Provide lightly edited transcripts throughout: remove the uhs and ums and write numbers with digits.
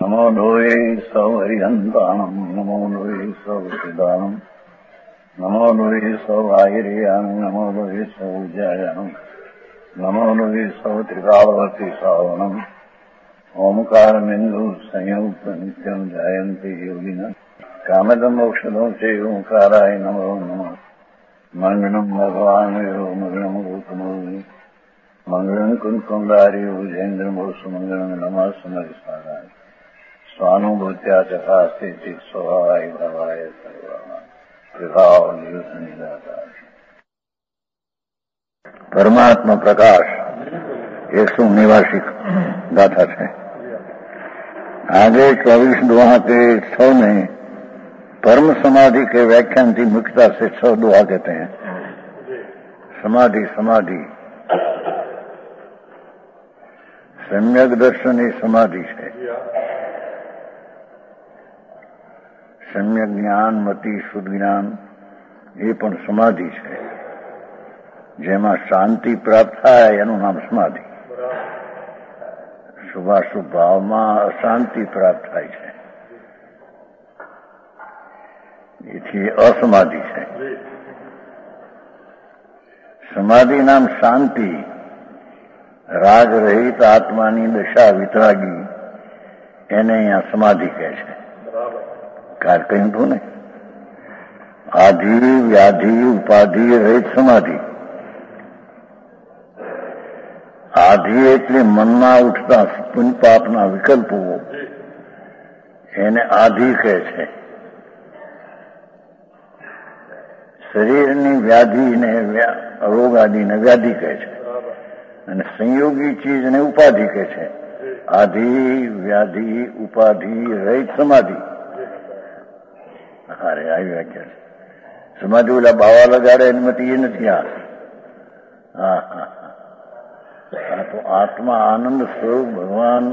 નમો લોહે સૌ હરિહંતાણમ નમો લોહે સૌ સિદાનમ નમો લોહે સૌ આયર્યામ નમો લોહે સૌ જયામ નમો લોહે સૌ ત્રિકાળવતી સાવનમ ઓમકાર બિંદુ સંયુક્ત નિત્યમ જાયંતી યોગિન કામદમ ઔષધો છે ઓંકારાય નમો નમઃ મંગળમ ભગવાન મંગળમ ગૌતમોની મંગળમ કુંકુંડારી ભુજેન્દ્રમોસુ મંગળમ નમઃ સમરિસ્મરાય સ્વાનુભૂત્યા ચકાસ્તે સ્વભાવાય ભવાય સર્વા નિદાતા પરમાત્મા પ્રકાશ 189 गाथा है। आगे 24 दुआ के 6 में परम समाधि के व्याख्यान की मुख्यता से 6 दुआ कहते हैं। समाधि समाधि सम्यक दर्शन ही समाधि है। सम्यक ज्ञान मति शुद्ध ज्ञान ये पण समाधि है। जेमा शांति प्राप्त थाय एनु नाम समाधि। શુભાશુભ ભાવમાં અશાંતિ પ્રાપ્ત થાય છે એથી અસમાધિ છે। સમાધિ નામ શાંતિ રાગ રહિત આત્માની દશા વિતરાગી એને અહીંયા સમાધિ કહે છે। કાર કહ્યું હતું ને આધિ વ્યાધિ ઉપાધિ રહિત સમાધિ। આધિ એટલે મનમાં ઉઠતા પુણ્ય પાપના વિકલ્પો એને આધિ કહે છે। શરીરની વ્યાધિને રોગ આદિને વ્યાધિ કહે છે અને સંયોગી ચીજને ઉપાધિ કહે છે। આધિ વ્યાધિ ઉપાધિ રહિત સમાધિ। અરે આવી વ્યાખ્યા છે। સમાધિ ઓલા બાવા લગાડે એની મતી એ નથી। હા હા તો આત્મા આનંદ સ્વરૂપ ભગવાન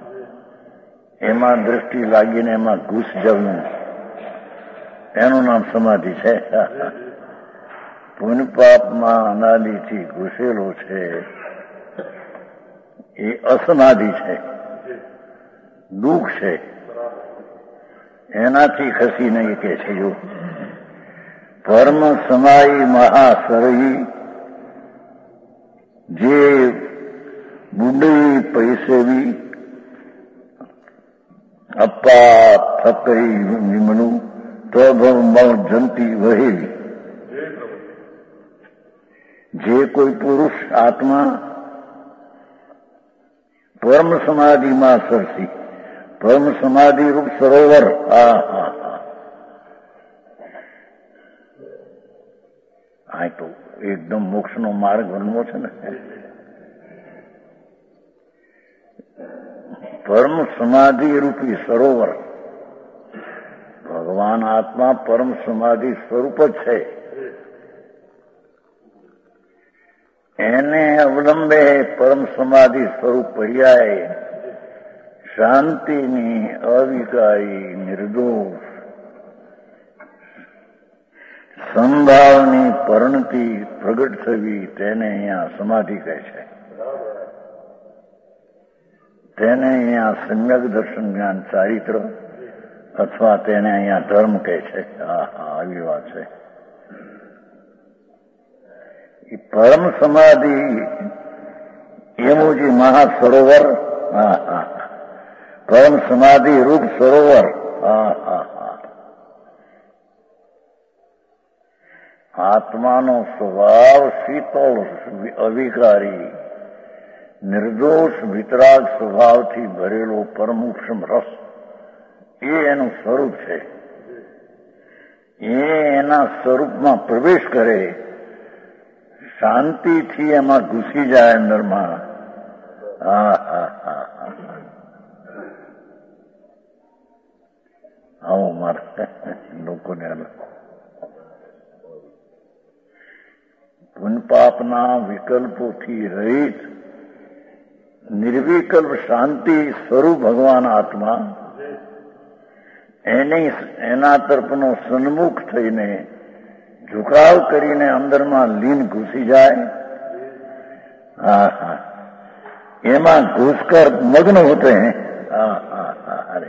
એમાં દ્રષ્ટિ લાગીને એમાં ઘૂસ જવું એનું નામ સમાધિ છે। પુણ્ય પાપમાં અનાદિથી ઘૂસેલો છે એ અસમાધિ છે, દુઃખ છે, એનાથી ખસી નહીં કે છે। જો પરમ સમાઈ મહાસરહી જે બુડી પૈસેવી અપ્પા થકઈ વિમણું તો જંતી વહેવી। જે કોઈ પુરુષ આત્મા પરમ સમાધિમાં સરસી, પરમ સમાધિ રૂપ સરોવર આ તો એકદમ મોક્ષનો માર્ગ બનવો છે ને। પરમ સમાધિ રૂપી સરોવર ભગવાન આત્મા પરમ સમાધિ સ્વરૂપ જ છે। એને અવલંબે પરમ સમાધિ સ્વરૂપ પર્યાય શાંતિની અવિકારી નિર્દોષ સંભાવની પરિણતિ પ્રગટ થવી તેને અહીંયા સમાધિ કહે છે। તેને અહીંયા સમ્યક દર્શન જ્ઞાન ચારિત્ર અથવા તેને અહીંયા ધર્મ કહે છે। આવી વાત છે। એ પરમ સમાધિ એનું જે મહાસરોવર પરમ સમાધિ રૂપ સરોવર આત્માનો સ્વભાવ શીતળ અવિકારી નિર્દોષ વિતરાગ સ્વભાવથી ભરેલો પરમોક્ષમ રસ એ એનું સ્વરૂપ છે। એ એના સ્વરૂપમાં પ્રવેશ કરે, શાંતિથી એમાં ઘૂસી જાય અંદરમાં। આવું મારે લોકોને પુણ્ય પાપના વિકલ્પોથી રહિત નિર્વિકલ્પ શાંતિ સ્વરૂપ ભગવાન આત્મા એના તરફનો સન્મુખ થઈને ઝુકાવ કરીને અંદરમાં લીન ઘૂસી જાય। એમાં घुसकर मग्न होते हैं। अरे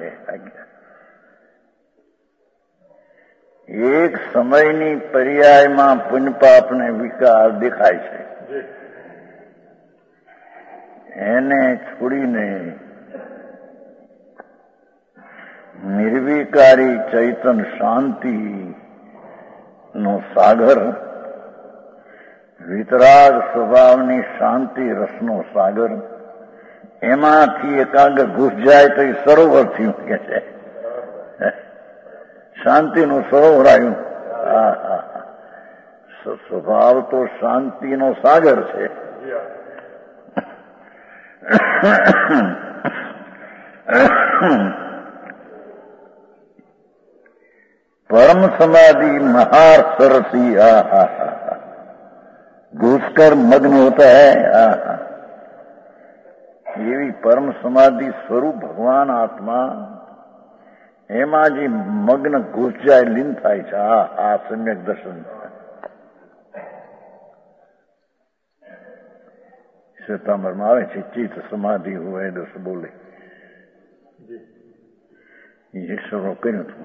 એક સમયની પર્યાયમાં પુણ્યપાપને વિકાર દેખાય છે. એને છોડીને નિર્વિકારી ચૈતન શાંતિ નો સાગર, વિતરાગ સ્વભાવની શાંતિ રસનો સાગર, એમાંથી એકાગ્ર ઘૂસ જાય તો એ સરોવર થયું કે છે. શાંતિનું સરોવર આવ્યું. સ્વભાવ તો શાંતિનો સાગર છે. પરમ समाधि महार सरसी घुसकर मग्न होता है. એવી પરમ સમાધિ સ્વરૂપ ભગવાન આત્મા એમાં જે મગ્ન ઘૂસ જાય, લીન થાય છે. આ સમ્યક દર્શન શ્વેતાંબરમાં આવે છે. ચિત્ત સમાધિ હોય દસ બોલે એ શરૂ કર્યું હતું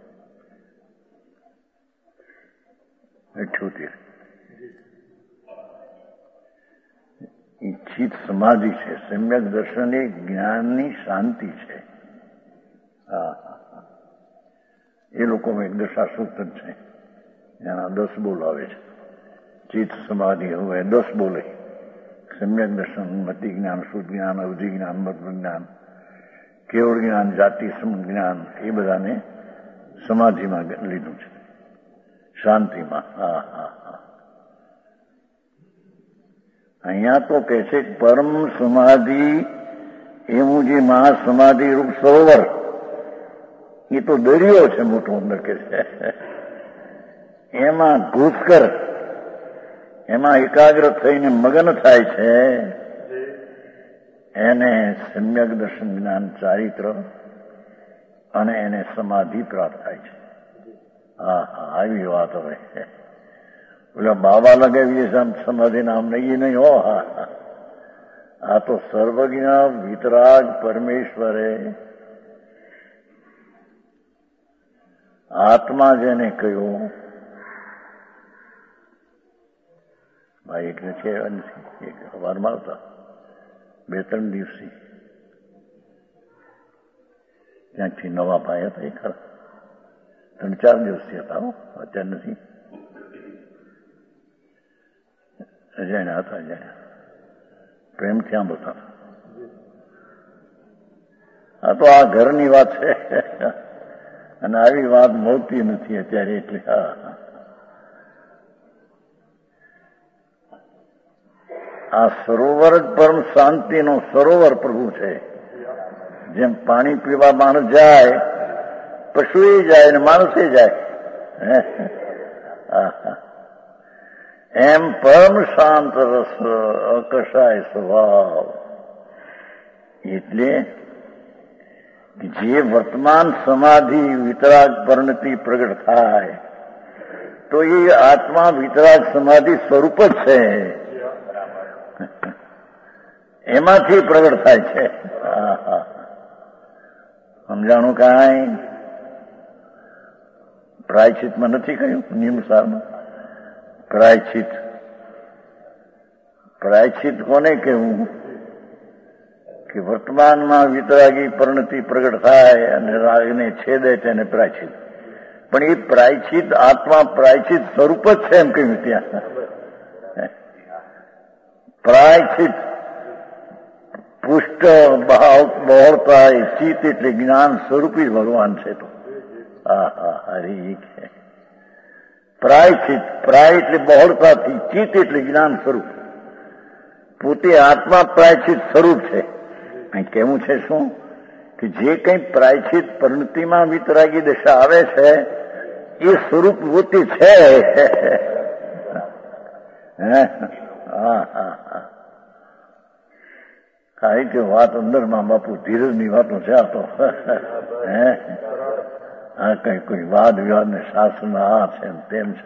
78. ચિત્ત સમાધિ છે. સમ્યક દર્શન એ જ્ઞાનની શાંતિ છે. એ લોકોમાં એક દશા સૂક્ત છે, એના 10 બોલ આવે છે. ચિત્ત સમાધિ હવે 10 બોલે. સમ્યક દર્શન, મતિ જ્ઞાન, શુદ્ધ જ્ઞાન, અવધિ જ્ઞાન, મત જ્ઞાન, કેવળ જ્ઞાન, જાતિ જ્ઞાન, એ બધાને સમાધિમાં લીધું છે, શાંતિમાં. અહીંયા તો કે છે પરમ સમાધિ એવું જે મહાસમાધિ રૂપ સરોવર, એ તો દરિયો છે મોટો અંદર કે છે. એમાં ઘૂસકર એમાં એકાગ્ર થઈને મગન થાય છે. એને સમ્યક દર્શન જ્ઞાન ચારિત્ર અને એને સમાધિ પ્રાપ્ત થાય છે. આવી વાત હવે બોલા બાબા લગાવીએ સમાધિ નામ નહીં નહીં હો. આ તો સર્વજ્ઞ વિતરાગ પરમેશ્વરે આત્મા જેને કહ્યું, ભાઈ એટલે છે એક વારમાં આવતા 2-3 દિવસથી ત્યાંથી નવા ભાઈ હતા. એ ખરા 3-4 દિવસથી હતા. અત્યારે નથી. અજાણ્યા હતા. અજાણ્યા પ્રેમથી આમ બોલતા હતા. આ તો આ ઘરની વાત છે અને આવી વાત મળતી નથી અત્યારે. એટલે આ સરોવર જ પરમ શાંતિનો સરોવર પ્રભુ છે. જેમ પાણી પીવા માણસ જાય, પશુએ જાય ને માણસે જાય, એમ પરમ શાંત રસ અકશાય સ્વભાવ. એટલે જે વર્તમાન સમાધિ વિતરાગ પરિણતિ પ્રગટ થાય તો એ આત્મા વિતરાગ સમાધિ સ્વરૂપ જ છે. એમાંથી પ્રગટ થાય છે. સમજાણું? કાંઈ પ્રાયશ્ચિતમાં નથી કહ્યું નિયમસારમાં? પ્રાયશ્ચિત કોને કહેવું? કે વર્તમાનમાં વિતરાગી પરિણતિ પ્રગટ થાય અને રાગને છેદે તેને પ્રાયશ્ચિત. પણ એ પ્રાયશ્ચિત આત્મા પ્રાયશ્ચિત સ્વરૂપ જ છે એમ કહ્યું ત્યાં. પ્રાયશ્ચિત પુષ્ટ બહોળતા એ ચિત્ત એટલે જ્ઞાન સ્વરૂપી ભગવાન છે. તો હરી છે પ્રાયશ્ચિત. પ્રાય એટલે બહોળતાથી, ચિત્ત એટલે જ્ઞાન સ્વરૂપ. પોતે આત્મા પ્રાયશ્ચિત સ્વરૂપ છે. અહીં કેવું છે શું? કે જે કંઈ પ્રાયશ્ચિત પરિણતિમાં વિતરાગી દશા આવે છે એ સ્વરૂપ પોતે છે. કાંઈ કે વાત અંદરમાં બાપુ ધીરજની વાતો છે આ તો. હા, કઈ કોઈ વાદ વિવાદ ને શાસ્ત્રમાં આ છે તેમ છે.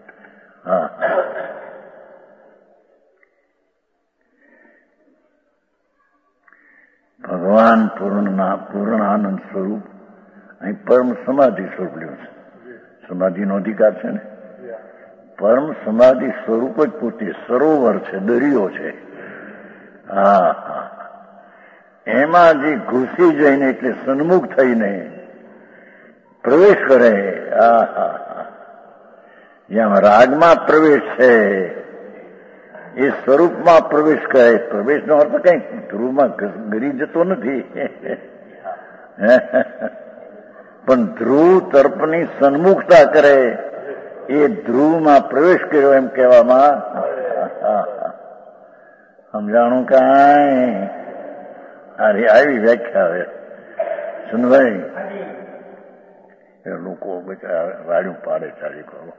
ભગવાન પૂર્ણ આનંદ સ્વરૂપ અહીં પરમ સમાધિ સ્વરૂપ લ્યું છે. સમાધિનો અધિકાર છે ને. પરમ સમાધિ સ્વરૂપ જ પોતે સરોવર છે, દરિયો છે. હા હા, એમાં જે ઘૂસી જઈને એટલે સન્મુખ થઈને પ્રવેશ કરે. હા હા હા, જેમ રાગમાં પ્રવેશ છે એ સ્વરૂપમાં પ્રવેશ કરે. પ્રવેશનો અર્થ કઈ ધ્રુવમાં ગરી જતો નથી, પણ ધ્રુવ તર્પની સન્મુખતા કરે એ ધ્રુવમાં પ્રવેશ કર્યો એમ કહેવામાં. સમજાણું કાંઈ? અરે આવી વ્યાખ્યા આવે સુનભાઈ. લોકો વાડ્યું પાડે ચાલી કરો.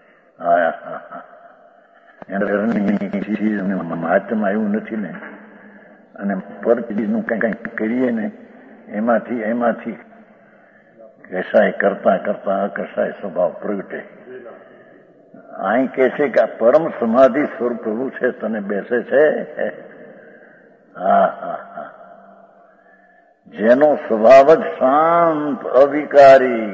મહાત્મ આવ્યું નથી ને, અને પર ચીજનું કઈ કરીએ ને એમાંથી કશાય કરતા કરતા અકશાય સ્વભાવ પ્રગટે. અહીં કે છે કે આ પરમ સમાધિ સ્વરૂપ પ્રભુ છે, તને બેસે છે. હા હા હા, જેનો સ્વભાવ જ શાંત અવિકારી,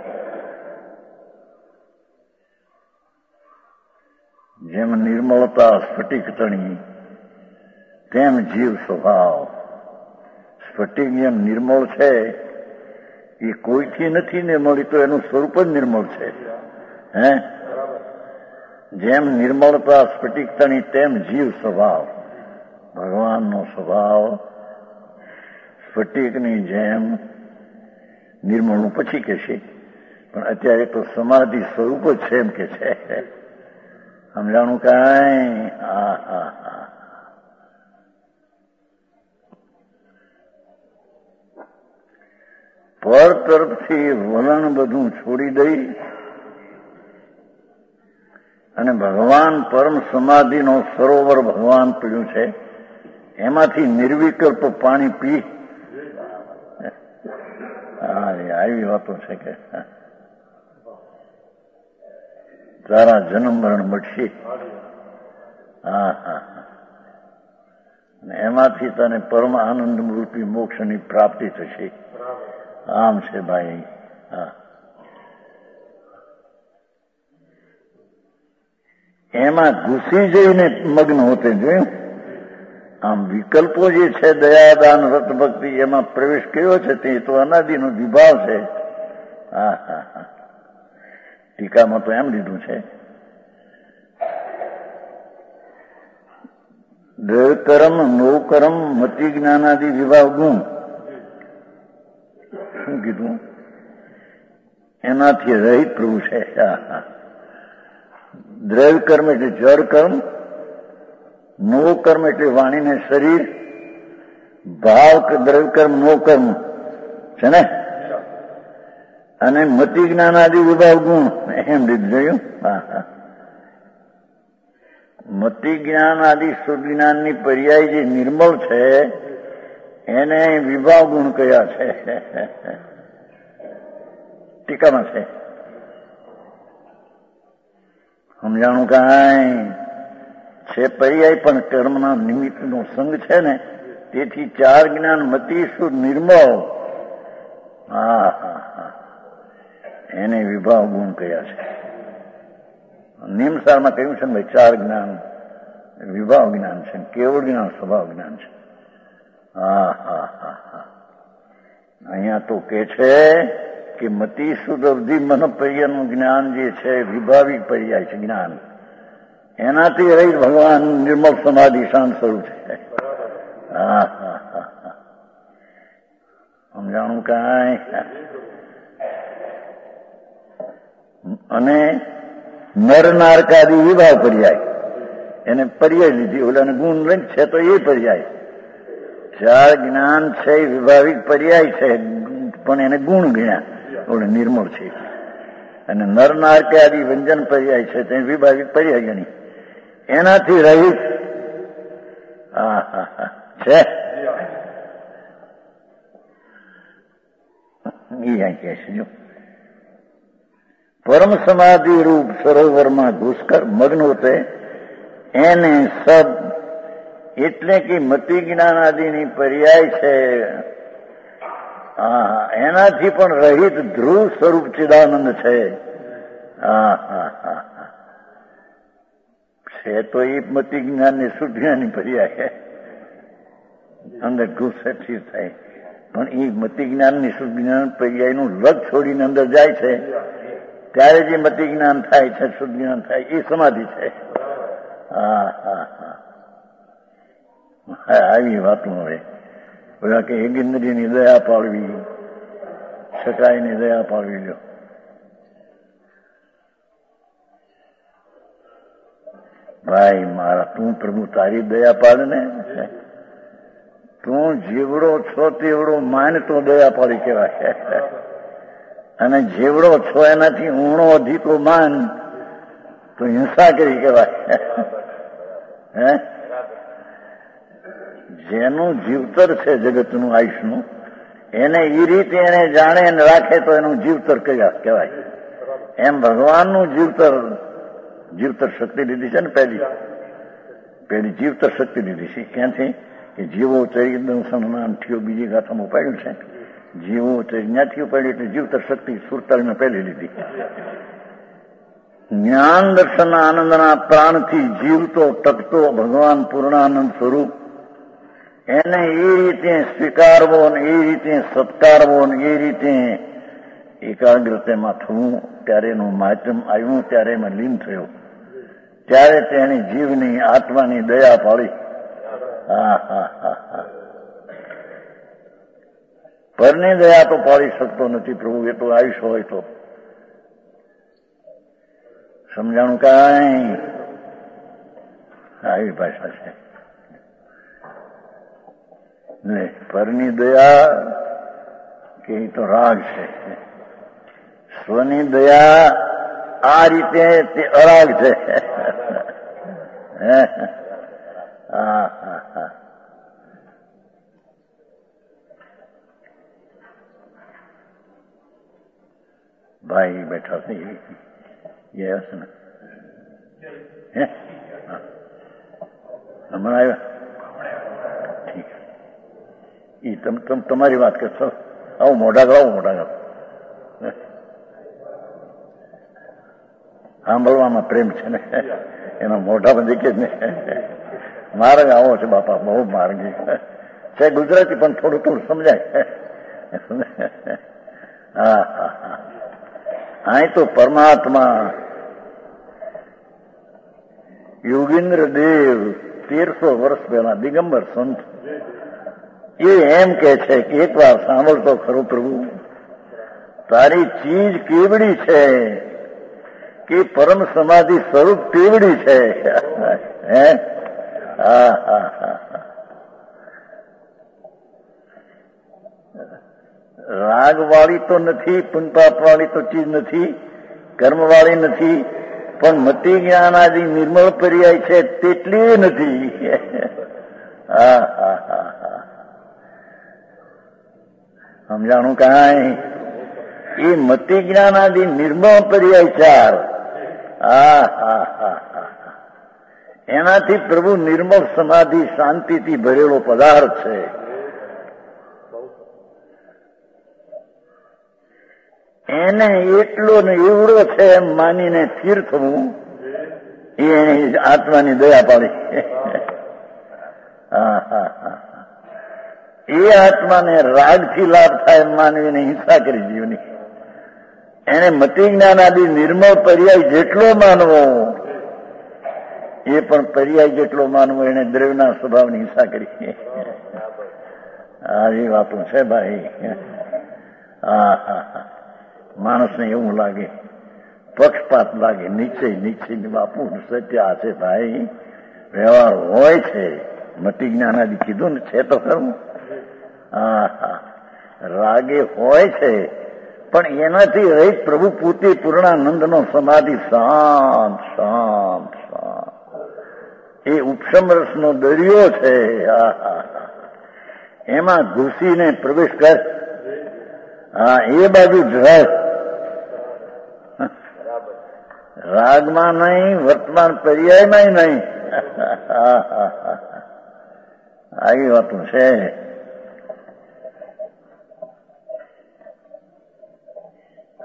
જેમ નિર્મળતા સ્ફટિક તણી તેમ જીવ સ્વભાવ. સ્ફટિક જેમ નિર્મળ છે એ કોઈથી નથી નિર્મળ, તો એનું સ્વરૂપ જ નિર્મળ છે. હે, જેમ નિર્મળતા સ્ફટિક તણી તેમ જીવ સ્વભાવ. ભગવાનનો સ્વભાવ સ્ફટિકની જેમ નિર્મળનું પછી કહેશે, પણ અત્યારે તો સમાધિ સ્વરૂપ જ છે એમ કે છે. સમજાણું કાંઈ? હા હા હા, પર તરફથી વલણ બધું છોડી દઈ અને ભગવાન પરમ સમાધિનો સરોવર ભગવાન પીડ્યું છે, એમાંથી નિર્વિકલ્પ પાણી પી. આવી વાતો છે કે તારા જન્મ મરણ મટશે. હા હા, એમાંથી તને પરમ આનંદ રૂપી મોક્ષની પ્રાપ્તિ થશે. આમ છે ભાઈ. હા, એમાં ઘૂસી જઈને મગ્ન હોતે જોયું. આમ વિકલ્પો જે છે, દયાદાન રત ભક્તિ, એમાં પ્રવેશ કર્યો છે તે તો અનાદિનો વિભાવ છે. હા હા હા, ટીકામાં તો એમ લીધું છે, દ્વૈકર્મ નૌકર્મ મતિ જ્ઞાનાદિ વિભાવ ગુણ. શું કીધું? એનાથી રહિત પ્રભુ છે. દ્રવ્ય કર્મ એટલે જળ કર્મ, નો કર્મ એટલે વાણીને શરીર, ભાવ દ્રવ્ય કર્મ નો કર્મ છે ને, અને મતિ જ્ઞાન આદિ વિભાવ ગુણ એમ લીધું. જોયું? હા હા, મતિ જ્ઞાન આદિ સુજ્ઞાનની પર્યાય જે નિર્મળ છે એને વિભાવ ગુણ કયા છે. ટીકામાં છે. સમજાણું કાંઈ? છે પર્યાય, પણ કર્મના નિમિત્તનો સંગ છે ને, તેથી ચાર જ્ઞાન મતિ શુદ્ધ નિર્મળ. હા હા હા, એને વિભાવ ગુણ કયા છે. નિમસારમાં કહ્યું છે ને ભાઈ, ચાર જ્ઞાન વિભાવ જ્ઞાન છે, કેવળ જ્ઞાન સ્વભાવ જ્ઞાન છે. હા હા હા હા, અહીંયા તો કે છે કે મતિ શુદ્ધ અવધિ મન પર્યાયનું જ્ઞાન જે છે વિભાવિક પર્યાય છે જ્ઞાન, એનાથી રહી ભગવાન નિર્મળ સમાધિ શાંત સ્વરૂપ છે. હા હા હા હા, સમજાણું કાંઈ? અને નર નારકાદી વિભાવ પર્યાય, એને પર્યાય લીધી. ઓલાને ગુણ લઈને છે તો એ પર્યાય. ચાર જ્ઞાન છે એ વિભાવિક પર્યાય છે, પણ એને ગુણ ગણ્યા, ઓલે નિર્મળ છે. અને નર નારકાદી વ્યંજન પર્યાય છે તે વિભાવિક પર્યાય ગણી, એનાથી રહિત. હા હા હા, છે. એ કહે છે જો પરમ સમાધિ રૂપ સરોવરમાં ઘુસકર મગ્ન હોતે એને સબ એટલે કે મતિ જ્ઞાન આદિની પર્યાય છે. હા, એનાથી પણ રહિત ધ્રુવ સ્વરૂપ ચિદાનંદ છે. હા હા હા હા છે તો એ મતિ જ્ઞાન ની શુદ્ધિની પર્યાય અંદર ઘૂસે સ્થિર થાય, પણ એ મતિ જ્ઞાન ની શુદ્ધ જ્ઞાન પર્યાય નું લગ છોડીને અંદર જાય છે ત્યારે જે મતિ જ્ઞાન થાય છે, શુદ્ધ જ્ઞાન થાય એ સમાધિ છે. હા હા હા આવી વાતો હવે બધા કે હિન્દીની દયા પાડવી, સકાઈની દયા પાડવી. લો ભાઈ મારા, તું પ્રભુ તારી દયા પાડ ને. તું જીવડો છો તેવડો માન તો દયા પાડી કહેવાય, અને જીવડો છો એનાથી ઊણો અધિકો માન તો હિંસા કરી કહેવાય. હે જેનું જીવતર છે જગતનું આયુષનું, એને એ રીતે એને જાણે ને રાખે તો એનું જીવતર કહેવાય. એમ ભગવાનનું જીવતર શક્તિ લીધી છે ને, પહેલી જીવતર શક્તિ લીધી છે. ક્યાંથી? કે જીવો ચરિત્ર નામ થયો, બીજી ગાથામાં ઉપાડ્યું છે. જીવો ચરિત્રથી ઉપાડ્યું એટલે જીવતર શક્તિ સુરતાલમાં પહેલી લીધી. જ્ઞાન દર્શન આનંદના પ્રાણથી જીવતો ટકતો ભગવાન પૂર્ણાનંદ સ્વરૂપ, એને એ રીતે સ્વીકારવો ને એ રીતે સત્કારવો ને એ રીતે એકાગ્રતામાં થવું, ત્યારે એનું માધ્યમ આવ્યું, ત્યારે એમાં લીન થયો, ત્યારે તેની જીવની આત્માની દયા પાડી. હા હા હા હા પરની દયા તો પાડી શકતો નથી પ્રભુ, એ તો આયુષ હોય તો. સમજાણું કાંઈ? આવી ભાષા છે. પરની દયા કે એ તો રાગ છે. સ્વની દયા આ રીતે તે અરાગ છે. હા હા હા ભાઈ બેઠા છે ગયા છે ને? હમણાં આવ્યા? ઠીક. એ તમારી વાત કરશો. આવો મોઢા ગાવો, મોઢા ગાવો. સાંભળવામાં પ્રેમ છે ને, એના મોઢામાં દેખે જ ને. માર્ગ આવો છે બાપા, બહુ માર્ગી છે. ગુજરાતી પણ થોડું થોડું સમજાય. હા હા હા અહીં તો પરમાત્મા યોગીન્દ્ર દેવ 1300 વર્ષ પહેલા દિગંબર સંત એ એમ કે છે કે એક વાર સાંભળતો ખરો પ્રભુ, તારી ચીજ કેવડી છે કે પરમ સમાધિ સ્વરૂપ તેવડી છે. હે હા હા હા રાગ વાળી તો નથી, પુનપાપ વાળી તો ચીજ નથી, કર્મ વાળી નથી, પણ મતિ જ્ઞાન આદિ નિર્મળ પર્યાય છે તેટલી નથી. હા હા હા હા સમજાણું કાંઈ? એ મતિ જ્ઞાન આદિ નિર્મળ પર્યાય ચાર. હા હા હા હા એનાથી પ્રભુ નિર્મળ સમાધિ શાંતિથી ભરેલો પદાર્થ છે. એને એટલો ને એવડો છે એમ માનીને સ્થિર થવું, એ એની આત્માની દયા પાડી. હા હા હા એ આત્માને રાગથી લાભ થાય એમ માનવીને હિંસા કરી જીવની. એને મતિ જ્ઞાન આદિ નિર્મળ પર્યાય જેટલો માનવો, એ પણ પર્યાય જેટલો માનવો, એને દ્રવ્યના સ્વભાવની હિંસા કરી. આવી વાતો છે ભાઈ. હા હા હા માણસને એવું લાગે, પક્ષપાત લાગે, નિશ્ચય બાપુ સત્ય આ છે ભાઈ, વ્યવહાર હોય છે. મતિ જ્ઞાન આદિ કીધું ને, છે તો ખરું. હા હા રાગે હોય છે, પણ એનાથી રહિત પ્રભુ પોતે પૂર્ણાનંદનો સમાધિ શાંત શાંત શાંત, એ ઉપશમ રસનો દરિયો છે. હા હા એમાં ઘૂસીને પ્રવેશ કર. હા એ બાજુ જય રાગમાં નહીં, વર્તમાન પર્યાયમાં નહીં. આવી વાતો છે.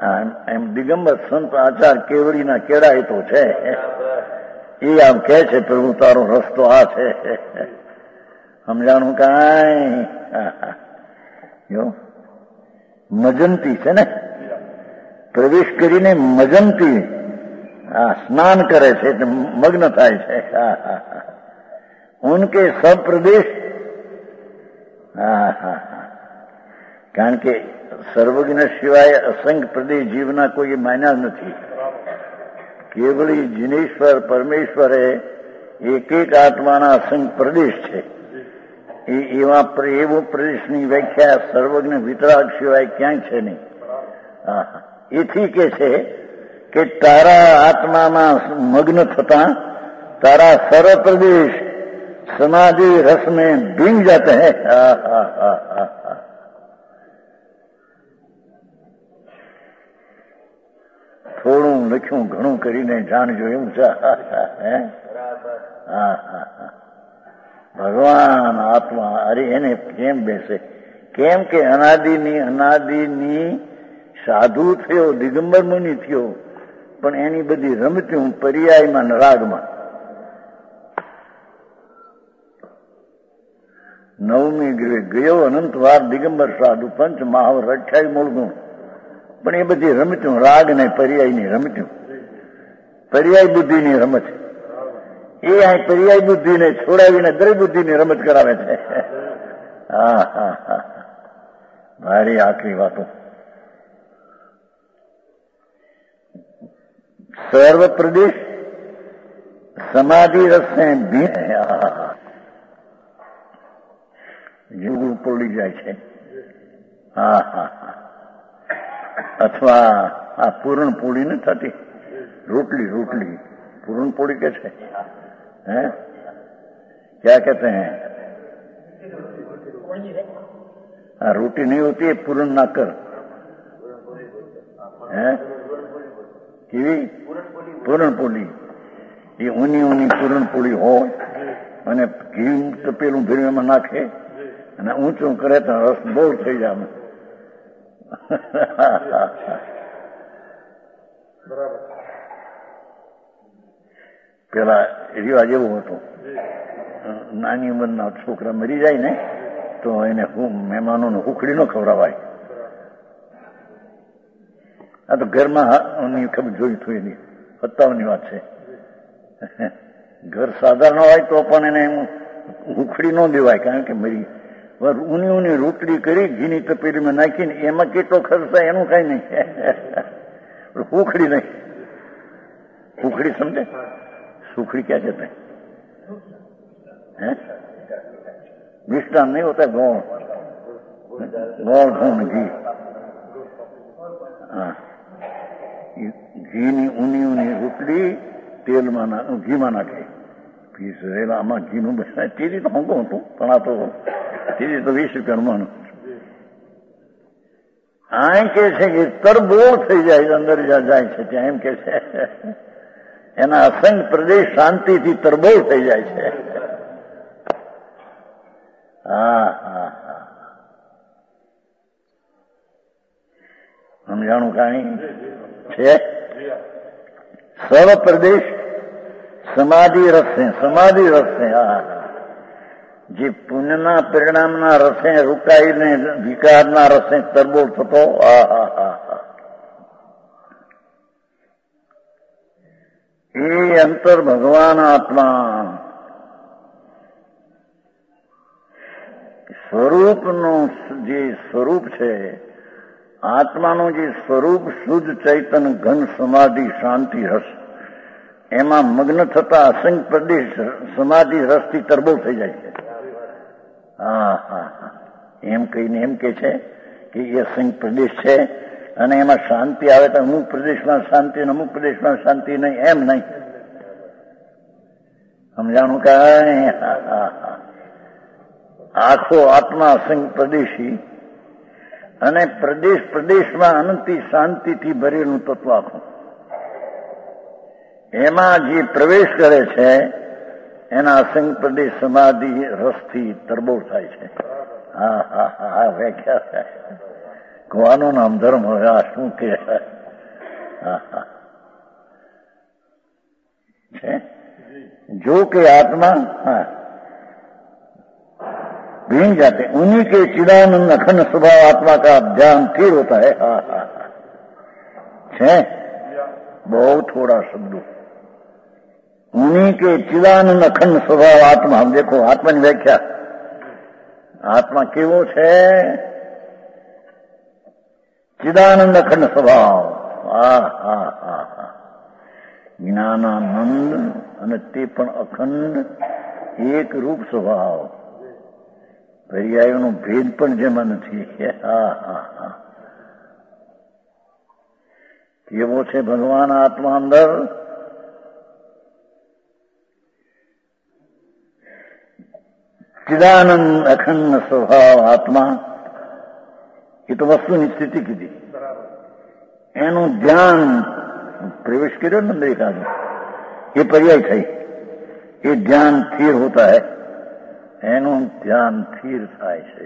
એમ દિગંબર સંત આચાર કેવડીના કેળા એ તો છે, એ આમ કે છે પ્રભુ તારો રસ્તો આ છે. સમજાણું કાંઈ? જો મજંતી છે ને, પ્રવેશ કરીને મજંતી સ્નાન કરે છે, મગ્ન થાય છે. ઉનકે સબ પ્રદેશ. કારણ કે સર્વજ્ઞ સિવાય અસંખ્ય પ્રદેશ જીવના કોઈ માન્યા નથી. કેવળી જીનેશ્વર પરમેશ્વર એક એક આત્માના અસંખ્ય પ્રદેશ છે. એવો પ્રદેશની વ્યાખ્યા સર્વજ્ઞ વિતરાગ સિવાય ક્યાંય છે નહીં. એથી કે છે કે તારા આત્મામાં મગ્ન થતા તારા સર્વ પ્રદેશ समाधि रस में भींग जाते हैं. થોડું લખ્યું ઘણું કરીને જાણજો એવું છે. ભગવાન આત્મા અરે એને કેમ બેસે? કેમ કે અનાદિની સાધુ થયો, દિગંબર મુનિ થયો, પણ એની બધી રમતું પર્યાયમાં રાગમાં. નવમી ગયો અનંત વાર દિગંબર સાધુ પંચ મહાવર 28 મૂળ ગુણ, પણ એ બધી રમતું રાગ ને પર્યાયની રમતું, પર્યાય બુદ્ધિની રમત. એ આ પર્યાય બુદ્ધિને છોડાવીને દ્રવ્ય બુદ્ધિની રમત કરાવે છે. ભારી આખરી વાતો. સર્વ પ્રદેશ સમાધિ રસ જીવડું પડી જાય છે. અથવા આ પૂરણપોળી ન થતી, રોટલી पूरणपोड़ी कैसे हैं? क्या कहते हैं? रोटी नहीं होती है पूरण ना कर है કેવી પૂરણપોળી. એ ઊની પૂરણપોળી હોય અને ઘી તપેલું ભર્યું એમાં નાખે અને ઊંચું કરે તો રસ બહુ થઈ જાય. પેલા રિવાજ એવો હતો, નાની ઉંમરના છોકરા મરી જાય ને તો એને મહેમાનોને હુખડી ન ખવડાવાય. આ તો ઘરમાં ખબર જોઈ થોડી સત્તાવનની વાત છે. ઘર સાધારણ હોય તો પણ એને હુખડી ન દેવાય, કારણ કે મરી ઊની રોટલી કરી ઘીની તપેલીમાં નાખીને એમાં કેટલો ખર્ચ થાય એનું કઈ નહીં. હુખડી નહીં, હુખડી સમજે? સુખડી क्या कहते हैं? मिष्टान नहीं होता, गौड़ घून घी. हाँ, ઘીની ઊની રોટલી તેલમાં ઘીમાં નાખે. પીસેલા આમાં ઘીનું બનાવે. તેરી તો હું કહું હતું, પણ આ તો તેરી તો 20 રૂપિયાનું માનું. આ કે છે કે તરબોળ થઈ જાય, અંદર જાય છે ત્યાં. એમ કે છે એના અસંખ્ય પ્રદેશ શાંતિથી તરબોળ થઈ જાય છે. સમજાણું કાંઈ છે? સર્વ પ્રદેશ સમાધિ રસે, સમાધિ રસે. જે પુણ્યના પરિણામના રસે રૂકાઈને વિકારના રસે તરબોળ થતો. એ અંતર ભગવાન આત્મા સ્વરૂપનું જે સ્વરૂપ છે, આત્માનું જે સ્વરૂપ શુદ્ધ ચૈતન ઘન સમાધિ શાંતિ રસ, એમાં મગ્ન થતા અસંખ્ય પ્રદેશ સમાધિ રસથી તરબોળ થઈ જાય છે. એમ કહીને એમ કે છે કે એ અસંખ્ય પ્રદેશ છે અને એમાં શાંતિ આવે તો અમુક પ્રદેશમાં શાંતિ અને અમુક પ્રદેશમાં શાંતિ નહીં, એમ નહીં. સમજાણું કાંઈ? આખો આત્મા અસંખ્ય પ્રદેશી અને પ્રદેશમાં અનંતી શાંતિથી ભરેલું તત્વ આખું. એમાં જે પ્રવેશ કરે છે એના અસંખ્ય પ્રદેશ સમાધિ રસથી તરબોળ થાય છે. વ્યાખ્યા કહેવાનું નામ ધર્મ. હવે આ શું કે છે जो कि आत्मा भींग जाते, उन्हीं के चिदानंद अखंड स्वभाव आत्मा का ध्यान स्थिर होता है। है बहुत थोड़ा शब्दों, उन्हीं के चिदानंद अखंड स्वभाव आत्मा। हम देखो आत्मा की व्याख्या, आत्मा केवो छे? चिदानंद अखंड स्वभाव। જ્ઞાનાનંદ અને તે પણ અખંડ એક રૂપ સ્વભાવ, પર્યાયોનો ભેદ પણ જેમાં નથી। કેવો છે ભગવાન આત્મા અંદર? चिदानंद अखंड स्वभाव आत्मा। ये तो वस्तुની સ્થિતિ કીધી, એનું ધ્યાન प्रवेश કર્યો ને અંદર एकाद, ये पर्याय थी। ये ध्यान स्थिर होता है, एनु ध्यान स्थिर थाय छे।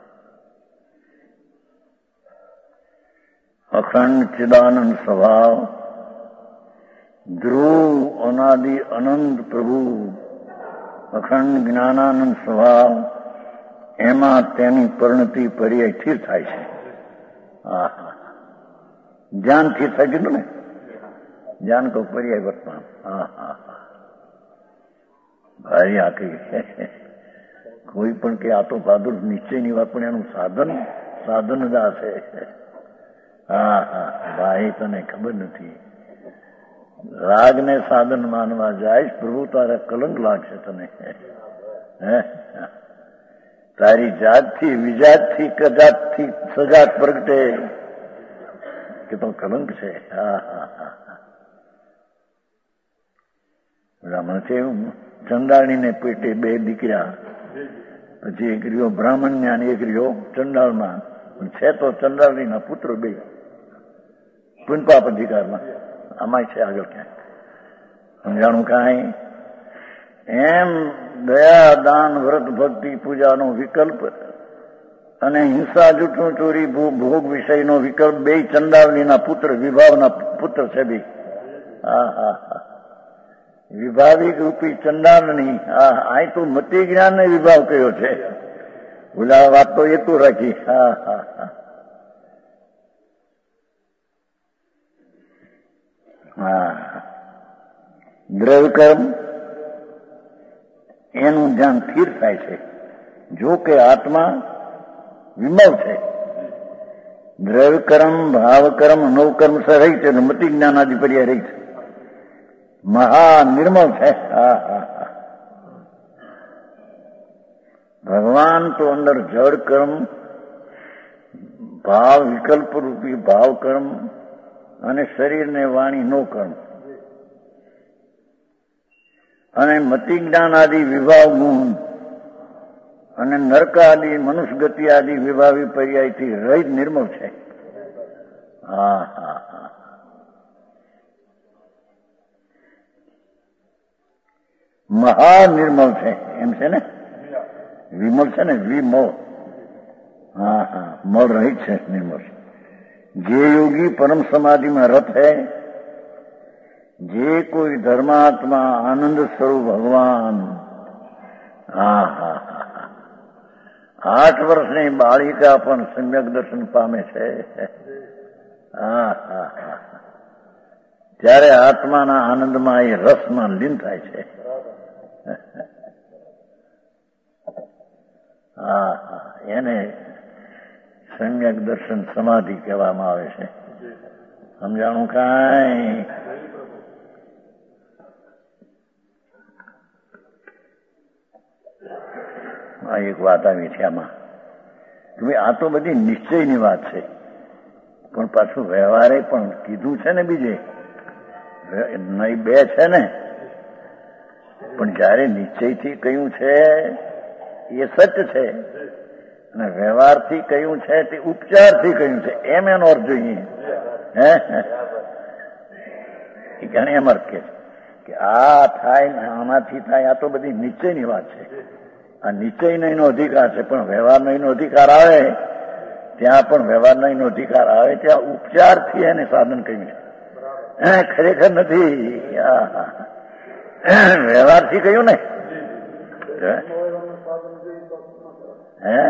अखंड चिदानंद स्वभाव, ध्रुव अनादि अनंत प्रभु, अखंड ज्ञानानंद स्वभाव, एमा तेनी परिणति पर्याय स्थिर थाय छे। ध्यान स्थिर थाय गयुं ने, ज्ञान को पर्याय वर्तमान। भारी आखी कोई पण के आ तो बहादुर निश्चयनी વાત, પણ એનું સાધન જ આ છે। ભાઈ તને ખબર નથી, રાગને સાધન માનવા જાય પ્રભુ તારે કલંક લાગશે તને। તારી જાતથી વિજાતથી કજાતથી સજાત પ્રગટે કે તો કલંક છે। બ્રાહ્મણ છે, ચંડાળીને પેટે બે દીકરા, પછી એક રહ્યો બ્રાહ્મણ્યા અને એક રહ્યો ચંડાળમાં, છે તો ચંડાળીના પુત્ર બે, પુનપાપ અધિકારમાં। આમાં છે આગળ ક્યાંક સમજાણું કાંઈ? એમ દયા દાન વ્રત ભક્તિ પૂજાનો વિકલ્પ અને હિંસા જૂઠું ચોરી ભોગ વિષયનો વિકલ્પ બે ચંડાળીના પુત્ર, વિભાવના પુત્ર છે બે। વિભાવિક રૂપી ચંડાળની, આ તો મતિ જ્ઞાન ને વિભાવ કયો છે, બોલા વાત તો એ તો રાખી। દ્રવ્ય કર્મ એનું ધ્યાન સ્થિર થાય છે, જો કે આત્મા વિમલ છે। દ્રવ્ય કર્મ, ભાવ કર્મ, નવકર્મ સે રહી છે, મતિ જ્ઞાન આદિ પર્યાય રહી છે, મહા નિર્મળ છે। ભગવાન તો અંદર જળ કર્મ, ભાવ વિકલ્પ રૂપી ભાવ કર્મ અને શરીરને વાણી નો કર્મ અને મતિ જ્ઞાન આદિ વિભાવ ગુણ અને નરક આદિ મનુષ્ય ગતિ આદિ વિભાવી પર્યાયથી રહિત નિર્મળ છે। મહાનિર્મળ છે એમ છે ને, વિમલ છે ને, વિમળ। મળ રહિત છે, નિર્મળ છે। જે યોગી પરમ સમાધિમાં રત है, જે કોઈ ધર્માત્મા આનંદ સ્વરૂપ ભગવાન 8 વર્ષની બાળિકા પણ સમ્યક દર્શન પામે છે। ત્યારે આત્માના આનંદમાં એ રસમાં લીન થાય છે। એને સમ્યક દર્શન સમાધિ કહેવામાં આવે છે। સમજાણું કાંઈ? એક વાત આવી છે આમાં, આ તો બધી નિશ્ચયની વાત છે, પણ પાછું વ્યવહારે પણ કીધું છે ને, બીજે નહીં બે છે ને, પણ જયારે નિશ્ચયથી કહ્યું છે એ સત્ય છે અને વ્યવહારથી કહ્યું છે તે ઉપચારથી કહ્યું છે, એમ એનો અર્થ જોઈએ। એ ઘણી એમ અર્થ કે આ થાય ને આમાંથી થાય, આ તો બધી નિશ્ચયની વાત છે। આ નિશ્ચયનો એનો અધિકાર છે, પણ વ્યવહારનો એનો અધિકાર આવે ત્યાં પણ વ્યવહારનો એનો અધિકાર આવે ત્યાં ઉપચારથી એને સાધન કહ્યું છે। ખરેખર નથી. વ્યવહારથી કહ્યું ને. હે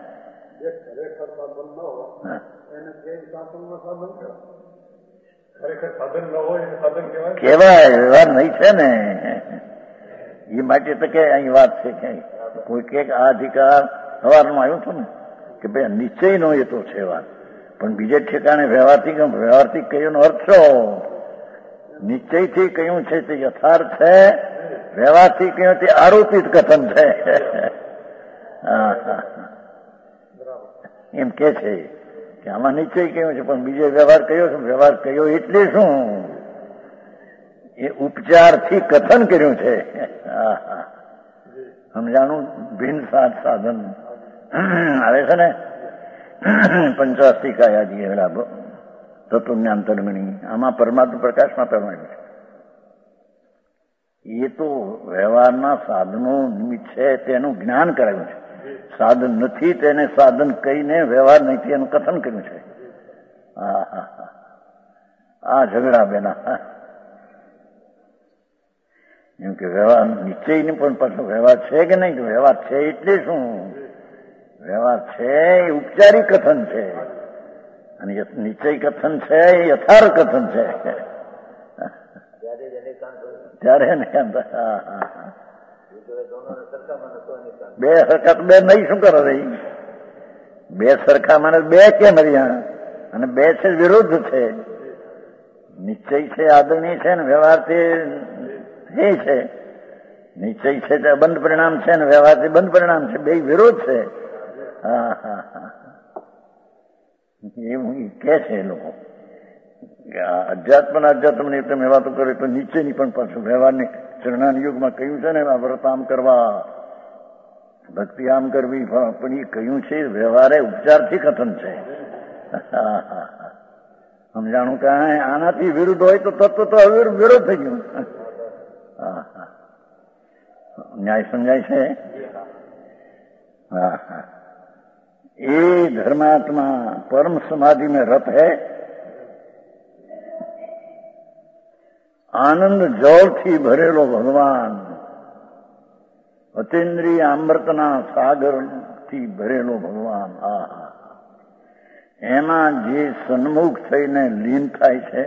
કેવાય વ્યવહાર નહીં છે ને. એ માટે તો કે અહીં વાત છે કે કોઈ કે આ અધિકાર સવારમાં આવ્યું હતું ને કે ભાઈ નિશ્ચય નો એ તો છે વાત, પણ બીજે ઠેકાણે વ્યવહારથી કયોનો અર્થ છો નિશ્ચયથી કહ્યું છે તે યથાર્થ છે, વ્યવહારથી કહ્યું તે આરોપિત કથન છે. એમ કે છે કે આમાં નિશ્ચય કહ્યું છે પણ બીજે વ્યવહાર કયો છે. વ્યવહાર કયો એટલે શું? એ ઉપચારથી કથન કર્યું છે. સમજાણું? ભિન્ન સાધન આવે છે ને 85 કાયાજી એવડા તત્વજ્ઞાન તરમણી, આમાં પરમાત્મા પ્રકાશમાં પરમાણ્યું છે. એ તો વ્યવહારના સાધનો નિમિત્ત છે તેનું જ્ઞાન કરાયું છે. સાધન નથી તેને સાધન કહીને વ્યવહાર નથી એનું કથન કર્યું છે. આ ઝઘડા બેના એમ કે વ્યવહાર નિશ્ચય પણ પાછો વ્યવહાર છે કે નહીં? વ્યવહાર છે એટલે શું? વ્યવહાર છે એ ઉપચારી કથન છે અને નિશ્ચય કથન છે એ યથાર્થ કથન છે. ત્યારે બે સરખા બે નહીં શું કરો રહી? બે સરખા માને બે કેમ રહ્યા? અને બે છે વિરુદ્ધ છે. નિશ્ચય છે આદરણીય છે ને વ્યવહાર તે છે. નિશ્ચય છે તે બંધ પરિણામ છે ને વ્યવહાર તે બંધ પરિણામ છે. બે વિરોધ છે. એવું કે છે એ લોકો. અધ્યાત્મની તમે વાતો કરો તો નિશ્ચયની પણ પાછું વ્યવહારની ચરણાન યુગમાં કહ્યું છે ને વ્રત આમ કરવા, ભક્તિ આમ કરવી, પણ એ કહ્યું છે વ્યવહારે ઉપચારથી કથન છે. સમજાણું કે આનાથી વિરુદ્ધ હોય તો તત્વ તો વિરોધ થઈ ગયું. ન્યાય સમજાય છે? એ धर्मात्मा परम समाधि में रत है, आनंद जल थी भरेलो भगवान, अतीन्द्रिय अमृतना सागर થી ભરેલો ભગવાન. એમાં જે સન્મુખ થઈને લીન થાય છે,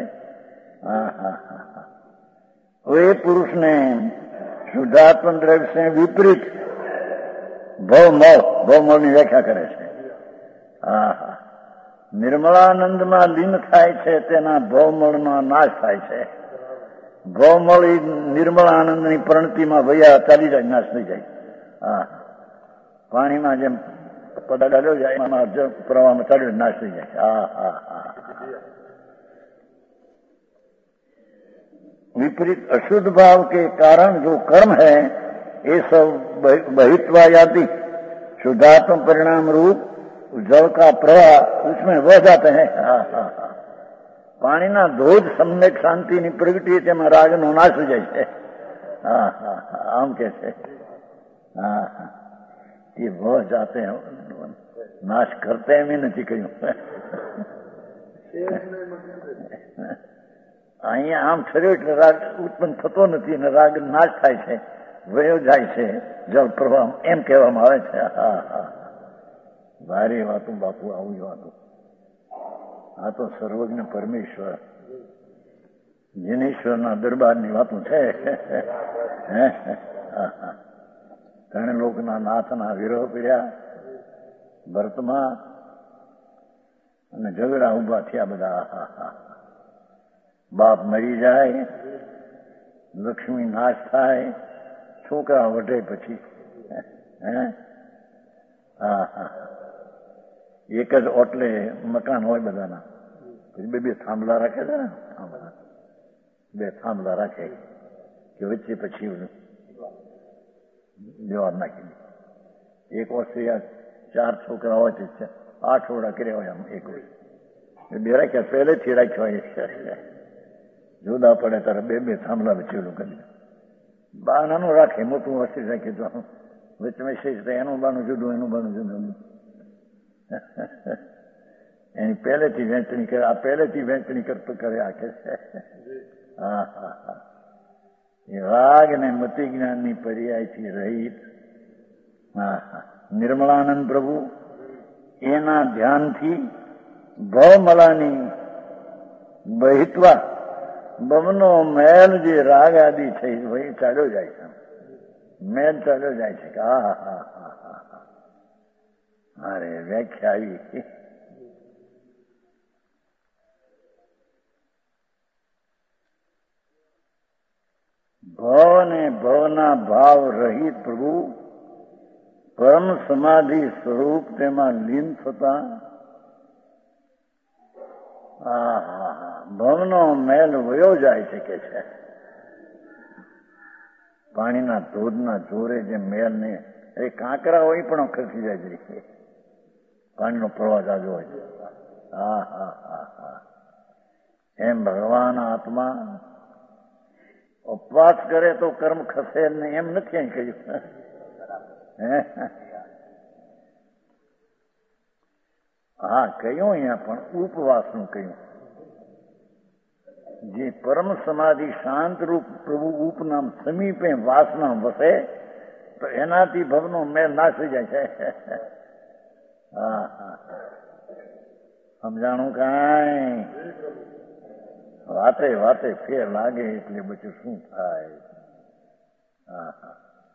એ પુરુષને શુદ્ધાત્મ દ્રવ્ય વિપરીત ભવમોળની વ્યાખ્યા કરે છે. નિર્મળાનંદમાં લીન થાય છે તેના ભવમળનો નાશ થાય છે. ભવમળ એ નિર્મળ આનંદની પ્રણતિમાં વયા ચાલી જાય, નાશ થઈ જાય. પાણીમાં જેમ પદા ડાલ્યો જાય એમાં પ્રવાહમાં ચાલ્યો નાશ થઈ જાય. विपरीत अशुद्ध भाव के कारण जो कर्म है ये सब बहित्वायाति शुद्धात्म परिणाम रूप जल का प्रवाह उसमें बह जाते हैं. પાણીના ધોધ સમ્યક શાંતિની પ્રગતિ તેમાં રાગનો નાશ થઈ જાય છે. આમ કે છે ये बह जाते हैं, नाश करते हैं મેં નથી કહ્યું. અહીંયા આમ ઠર્યો એટલે રાગ ઉત્પન્ન થતો નથી અને રાગ નાશ થાય છે, વયો જાય છે જળ પ્રવાહ, એમ કહેવામાં આવે છે. ભારે વાતું બાપુ, આવી વાતું. આ તો સર્વજ્ઞ પરમેશ્વર જિનેશ્વરના દરબારની વાતું છે. ત્રણ લોકના નાથના વિરહ પીડ્યા ભરતમાં અને ઝઘડા ઉભા થયા બધા. બાપ મરી જાય, લક્ષ્મી નાશ થાય, છોકરા વઢે પછી. એક જ ઓટલે મકાન હોય બધાના, પછી બે થાંભલા રાખે છે ને, બે થાંભલા રાખે કે વચ્ચે પછી જવાબ નાખી દે. એક વર્ષે 4 છોકરા હોય તે 8 ઓરડા કર્યા હોય. આમ એક વર્ષ બે રાખ્યા, પહેલેથી રાખ્યો હોય. જુદા પડે ત્યારે બે થાંભલા વચ્ચે ઓલું કરી બાનાનું રાખે, મોટું વસ્તી રાખે તો વચ્ચે એનું બાનું જુદું, એનું બાનું જુદું. એની પહેલેથી વહેંચણી કરે, આ પહેલેથી વહેંચણી કરતો કર્યા કે છે. હા હા હા, એ રાગ ને મતિ જ્ઞાનની પર્યાયથી રહિત. હા હા, નિર્મળાનંદ પ્રભુ એના ધ્યાનથી ભવમલાની બહિત્વા બમનો મેલ જે રાગ આદિ છે વહી ચાલ્યો જાય છે, મેલ ચાલ્યો જાય છે. હા હા હા હા હા, અરે વ્યાખ્યા આવી. ભવ ને ભવના ભાવ રહિત પ્રભુ પરમ સમાધિ સ્વરૂપ તેમાં લીન થતા ભવનો મેલ વયો જાય છે કે છે. પાણીના ધોધના જોરે જે મેલ ને એ કાંકરા હોય પણ ખસી જાય છે, પાણીનો પ્રવાહ જાજો હોય છે. હા હા હા હા, એમ ભગવાન આત્મા ઉપવાસ કરે તો કર્મ ખસે ને એમ નથી કહ્યું. હા કહ્યું અહીંયા પણ ઉપવાસનું કહ્યું. જે પરમ સમાધિ શાંત રૂપ પ્રભુ ઉપનામ સમીપે વાસના વસે તો એનાથી ભવનો મેલ નાસી જાય છે. હા હા, સમજાણું કાંઈ? વાતે વાતે ફેર લાગે એટલે બધું શું થાય. હા હા,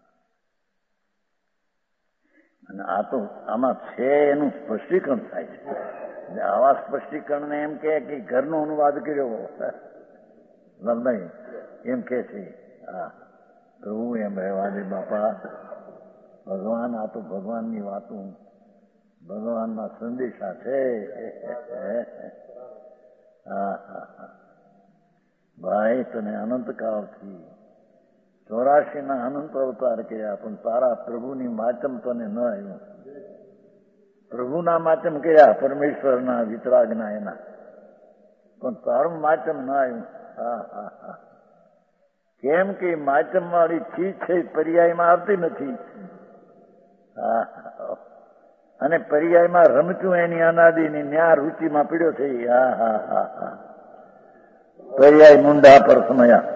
અને આ તો આમાં છે એનું સ્પષ્ટીકરણ થાય છે. આવા સ્પષ્ટીકરણને એમ કે ઘરનો અનુવાદ કર્યો લંબાઈ એમ કે છે. હા, પ્રભુ એમ રહેવા દે બાપા. ભગવાન, આ તો ભગવાનની વાતો, ભગવાનના સંદેશા છે. હા હા હા, ભાઈ તને અનંતકાળથી 84 અનંત અવતાર કર્યા પણ તારા પ્રભુની માચમ તને ન આવ્યું. પ્રભુના માચમ કર્યા, પરમેશ્વરના વિતરાગના એના, પણ તારું માચમ ન આવ્યું. હા હા હા, કેમ કે માચમ વાળી ચીજ છે પર્યાયમાં આવતી નથી. હા, અને પર્યાયમાં રમતું એની અનાદિની ન્યા રુચિમાં પીડ્યો છે. હા હા હા હા, પર્યાય મુંડા પર સમયા.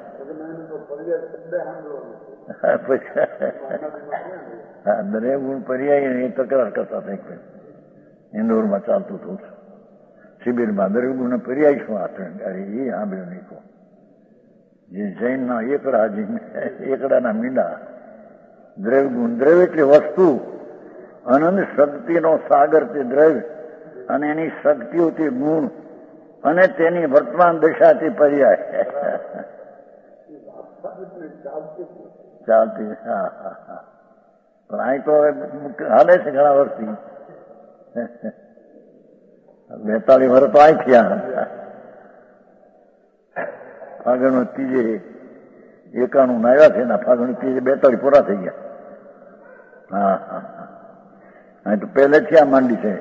દરેક ગુણ પર્યાય તકરાર કરતા હતા. ઇન્દોરમાં ચાલતું હતું શિબિરમાં, દરેક ગુણ પર્યાય શું આપે એ સાંભળ્યું નહીં. તો જે જૈનના એકડાના મીંડા, દ્રવ્ય ગુણ. દ્રવ્ય એટલે વસ્તુ, અનંત શક્તિનો સાગર તે દ્રવ્ય, અને એની શક્તિઓથી ગુણ, અને તેની વર્તમાન દશાથી પર્યાય ચાલતી. હા હા હા, પણ અહીં તો હાલે છે ઘણા વર્ષથી. 42 વર્ષ તો અહીં થયા. ફાગણ ત્રીજે 91 આવ્યા છે ને, ફાગણ ત્રીજે 42 પૂરા થઈ ગયા. હા હા હા, અહીં તો પહેલેથી આ માંડી છે.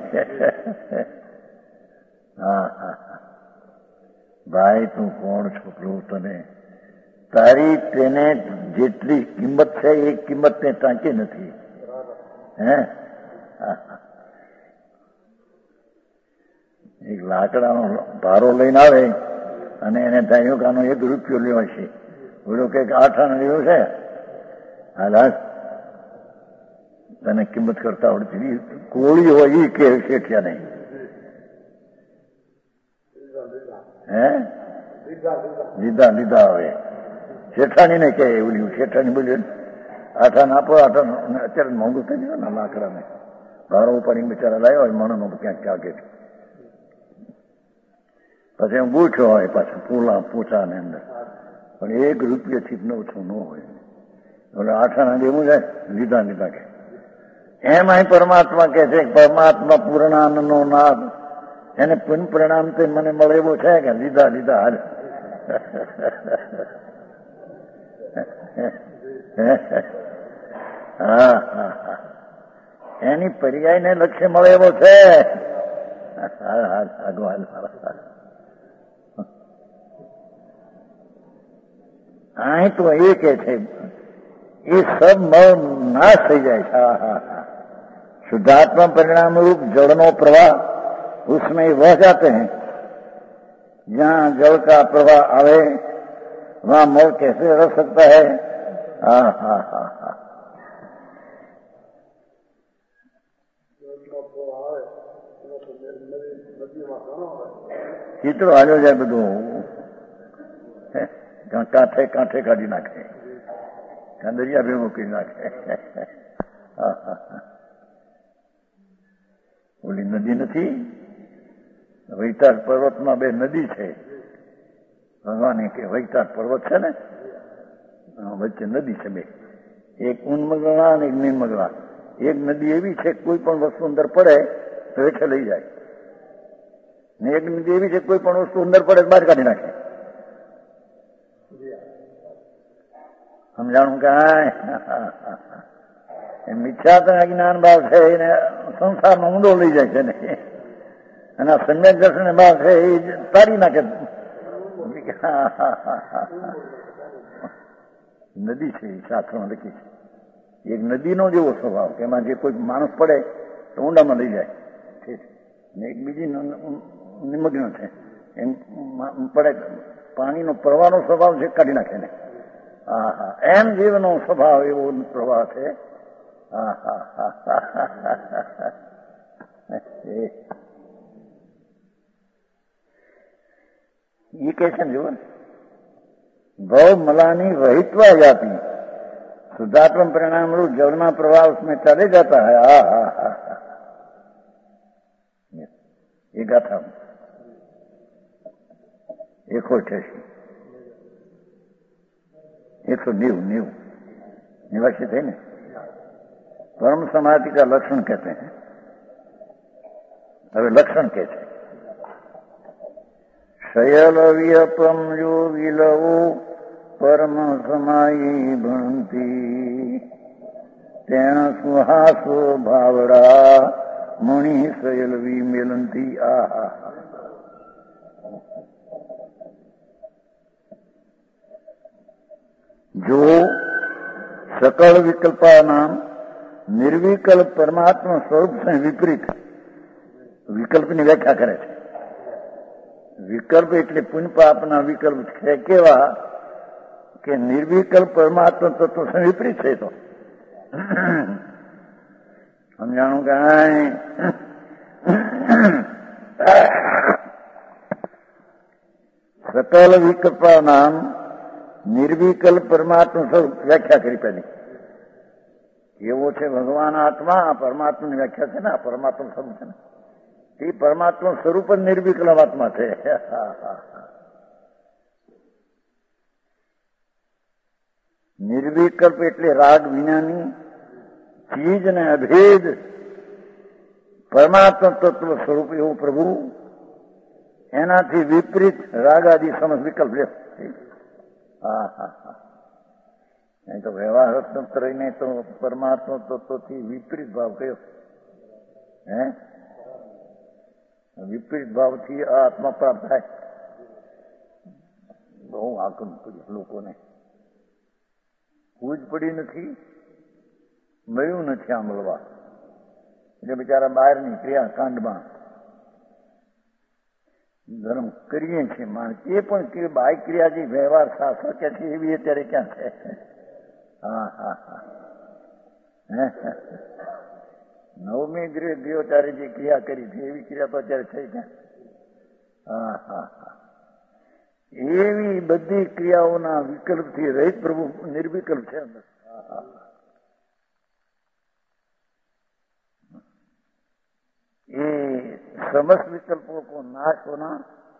હા હા હા, ભાઈ તું કોણ છોકરો? તને તારી તેને જેટલી કિંમત છે એ કિંમતને ટાંકી નથી. હે, એક લાકડાનો ભારો લઈને આવે અને એને થાય કે આનો 1 રૂપિયો લેવા છે. બોલો કે 8 આના લેવો છે. હાલ તને કિંમત કરતા આવડતી કોળી હોય એ કે શેઠિયા નહીં. હે, લીધા લીધા હવે શેઠાણી ને કે એવું શેઠાણી બોલ્યું 8 આના આપો. 8 આના અત્યારે મોંઘું થઈ ગયું ને લાકડાને. ભારો ઉપાડી બિચારા લાવ્યા હોય મણનો ક્યાંક ચાકે. પછી એમ બૂઠો હોય પાછું પૂછા ને અંદર, પણ 1 રૂપિયાથી જ ઓછું ન હોય. એટલે 8 આના દેવું જાય, લીધા લીધા કે. એમ અહીં પરમાત્મા કે છે, પરમાત્મા પૂર્ણાનંદનો નાદ, એને પુન પરિણામ તે મને મળે એવો છે કે લીધા લીધા હાલ. હા હા હા, એની પર્યાયને લક્ષ્ય મળે એવો છે. ભગવાન અહીં તો એ કે છે એ સબ મળ નાશ થઈ જાય છે. હા હા હા, શુદ્ધાત્મા પરિણામ રૂપ જળનો પ્રવાહ उसमें ही बह जाते हैं। जहां जल का प्रवाह आवे वहां मोल कैसे रह सकता है? हा। ચિત્રો હાલ્યો જાય બધું કાંઠે કાંઠે કાઢી નાખે, દરિયા ભેગું કરી નાખે. ઓલી નદી નથી, વૈતાર પર્વતમાં બે નદી છે. ભગવાને કે વૈતાર પર્વત છે ને, વચ્ચે નદી છે બે, એક ઉન્મગળા અને એક નિર્મગળા. એક નદી એવી છે કોઈ પણ વસ્તુ અંદર પડે તો હેઠે લઈ જાય, ને એક નદી એવી છે કોઈ પણ વસ્તુ અંદર પડે બહાર કાઢી નાખે. સમજાણું કે મિથ્યાત્વ જ્ઞાન ભાવ છે એને સંસારમાં ઊંડો લઈ જાય છે ને, અને સમ્યક દર્શન ભાવ છે એ તારી નાખે. નદી છે શાસ્ત્રમાં લખી છે, એક નદીનો જેવો સ્વભાવ કે એમાં જે કોઈ માણસ પડે તો ઊંડામાં લઈ જાય છે, ને એક બીજી નિમગ્ન છે એમ પડે પાણીનો પ્રવાહનો સ્વભાવ છે, કાઢી નાખે ને. એમ જીવનો સ્વભાવ એવો પ્રવાહ છે. એ કહે છે ને જુઓ, भव मलानी वहित्वा जाती शुद्धात्म परिणाम रूप जलना प्रवाह उसमें चले जाता है. ये गाथा 190 निवासी थे ना. परम समाधि का लक्षण कहते हैं. હવે લક્ષણ કે છે, શયલ વિયપમ જો વિલવો પરમ સમાયી ભણતી તેણ સુહાસો ભાવડા મુનિ શયલ વિમેલંતી. जो सकल विकल्पा नाम निर्विकल्प परमात्मा स्वरूप से विपरीत વિકલ્પની વ્યાખ્યા કરે છે. વિકલ્પ એટલે પુણ્ય પાપના વિકલ્પ છે કેવા કે નિર્વિકલ્પ પરમાત્મા તત્વ સે વિપરીત છે. તો સમજાણું કાંઈ? સકલ વિકલ્પા નામ નિર્વિકલ્પ પરમાત્મા સ્વરૂપ વ્યાખ્યા કરી પહેલી. એવો છે ભગવાન આત્મા, પરમાત્માની વ્યાખ્યા છે ને, પરમાત્મા સ્વરૂપ છે ને, એ પરમાત્મા સ્વરૂપ જ નિર્વિકલ્પ આત્મા છે. નિર્વિકલ્પ એટલે રાગ વિનાની ચીજ ને અભેદ પરમાત્મા તત્વ સ્વરૂપ એવું પ્રભુ, એનાથી વિપરીત રાગાદી સમજ વિકલ્પ લે. નહીં તો વ્યવહાર રહીને તો પરમાત્મા તત્વથી વિપરીત ભાવ કયો? હે, વિપરીત ભાવથી આ આત્મા પ્રાપ્ત થાય. બહુ આકમ પડી લોકોને, પૂજ પડી નથી, મળ્યું નથી આ મળવા, એટલે બિચારા બહારની ક્રિયા કાંડમાં ધર્મ કરીએ છીએ. માણસ એ પણ કે બાહ્ય ક્રિયા જે વ્યવહાર શાસ્ત્ર કે છે એવી અત્યારે ક્યાં છે? નવમી ગૃહ ગયો ત્યારે જે ક્રિયા કરી છે એવી ક્રિયા તો અત્યારે થઈ ક્યાં? એવી બધી ક્રિયાઓના વિકલ્પથી રહિત પ્રભુ નિર્વિકલ્પ છે અંદર. એ समस्त विकल्पों को नाश होना.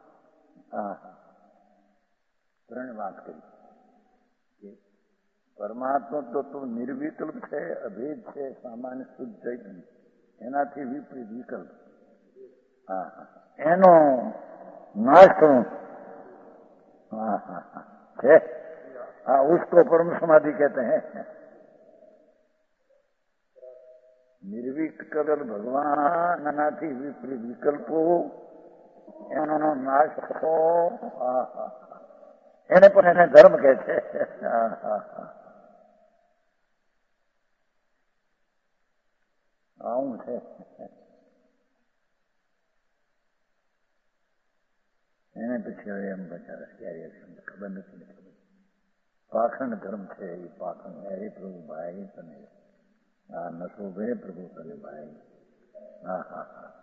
ત્રણ વાત કરી. પરમાત્મા તો નિર્વિકલ્પ છે, અભેદ છે, સામાન્ય શુદ્ધ ચૈતન્ય, એનાથી વિપરીત વિકલ્પ. એનો નાશ થવો છે. उसको परम समाधि कहते हैं. નિર્વિકલ્પ ભગવાન, એનાથી વિપરીત વિકલ્પો, એનો નાશ થવો, એને પણ એને ધર્મ કહે છે. આવું છે. એને પછી હવે એમ બચારા ક્યારે ખબર નથી ખબર. પાખંડ ધર્મ છે એ પાખંડ. હે પ્રભુ ભાઈ તને આ ન શોભે પ્રભુ તને ભાઈ. હા હા હા,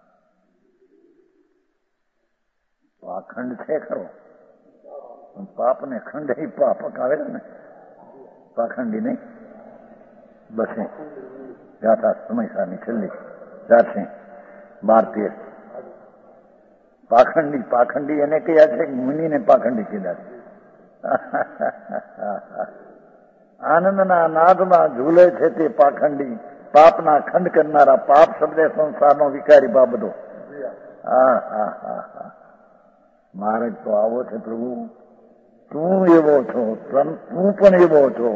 પાખંડ છે ખરો, પાપ ને ખંડ એ પાપ આવે ને, પાખંડી નહીં. બસ ગાથા સમયસારની છેલ્લી 412 પાખંડી. પાખંડી એને કયા છે? મુનિને પાખંડી કીધા છે. આનંદના નાદમાં ઝૂલે છે તે પાખંડી, પાપના ખંડ કરનારા, પાપ શબ્દે સંસારનો વિકારી બાબતો. હા હા હા હા, મહારાજ તો આવો છે પ્રભુ. તું એવો છો, તું પણ એવો છો.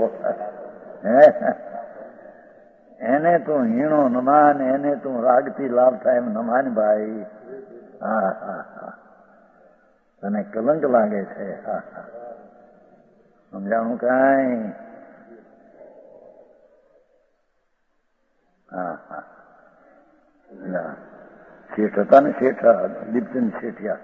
એને તું હીણો નમાન, એને તું રાગથી લાભ થાય એમ નમાન ભાઈ. હા હા હા, તને કલંક લાગે છે. હા હા, સમજાણું કાંઈ? હા હા, શેઠ હતા ને, શેઠ દીપચંદ શેઠિયા.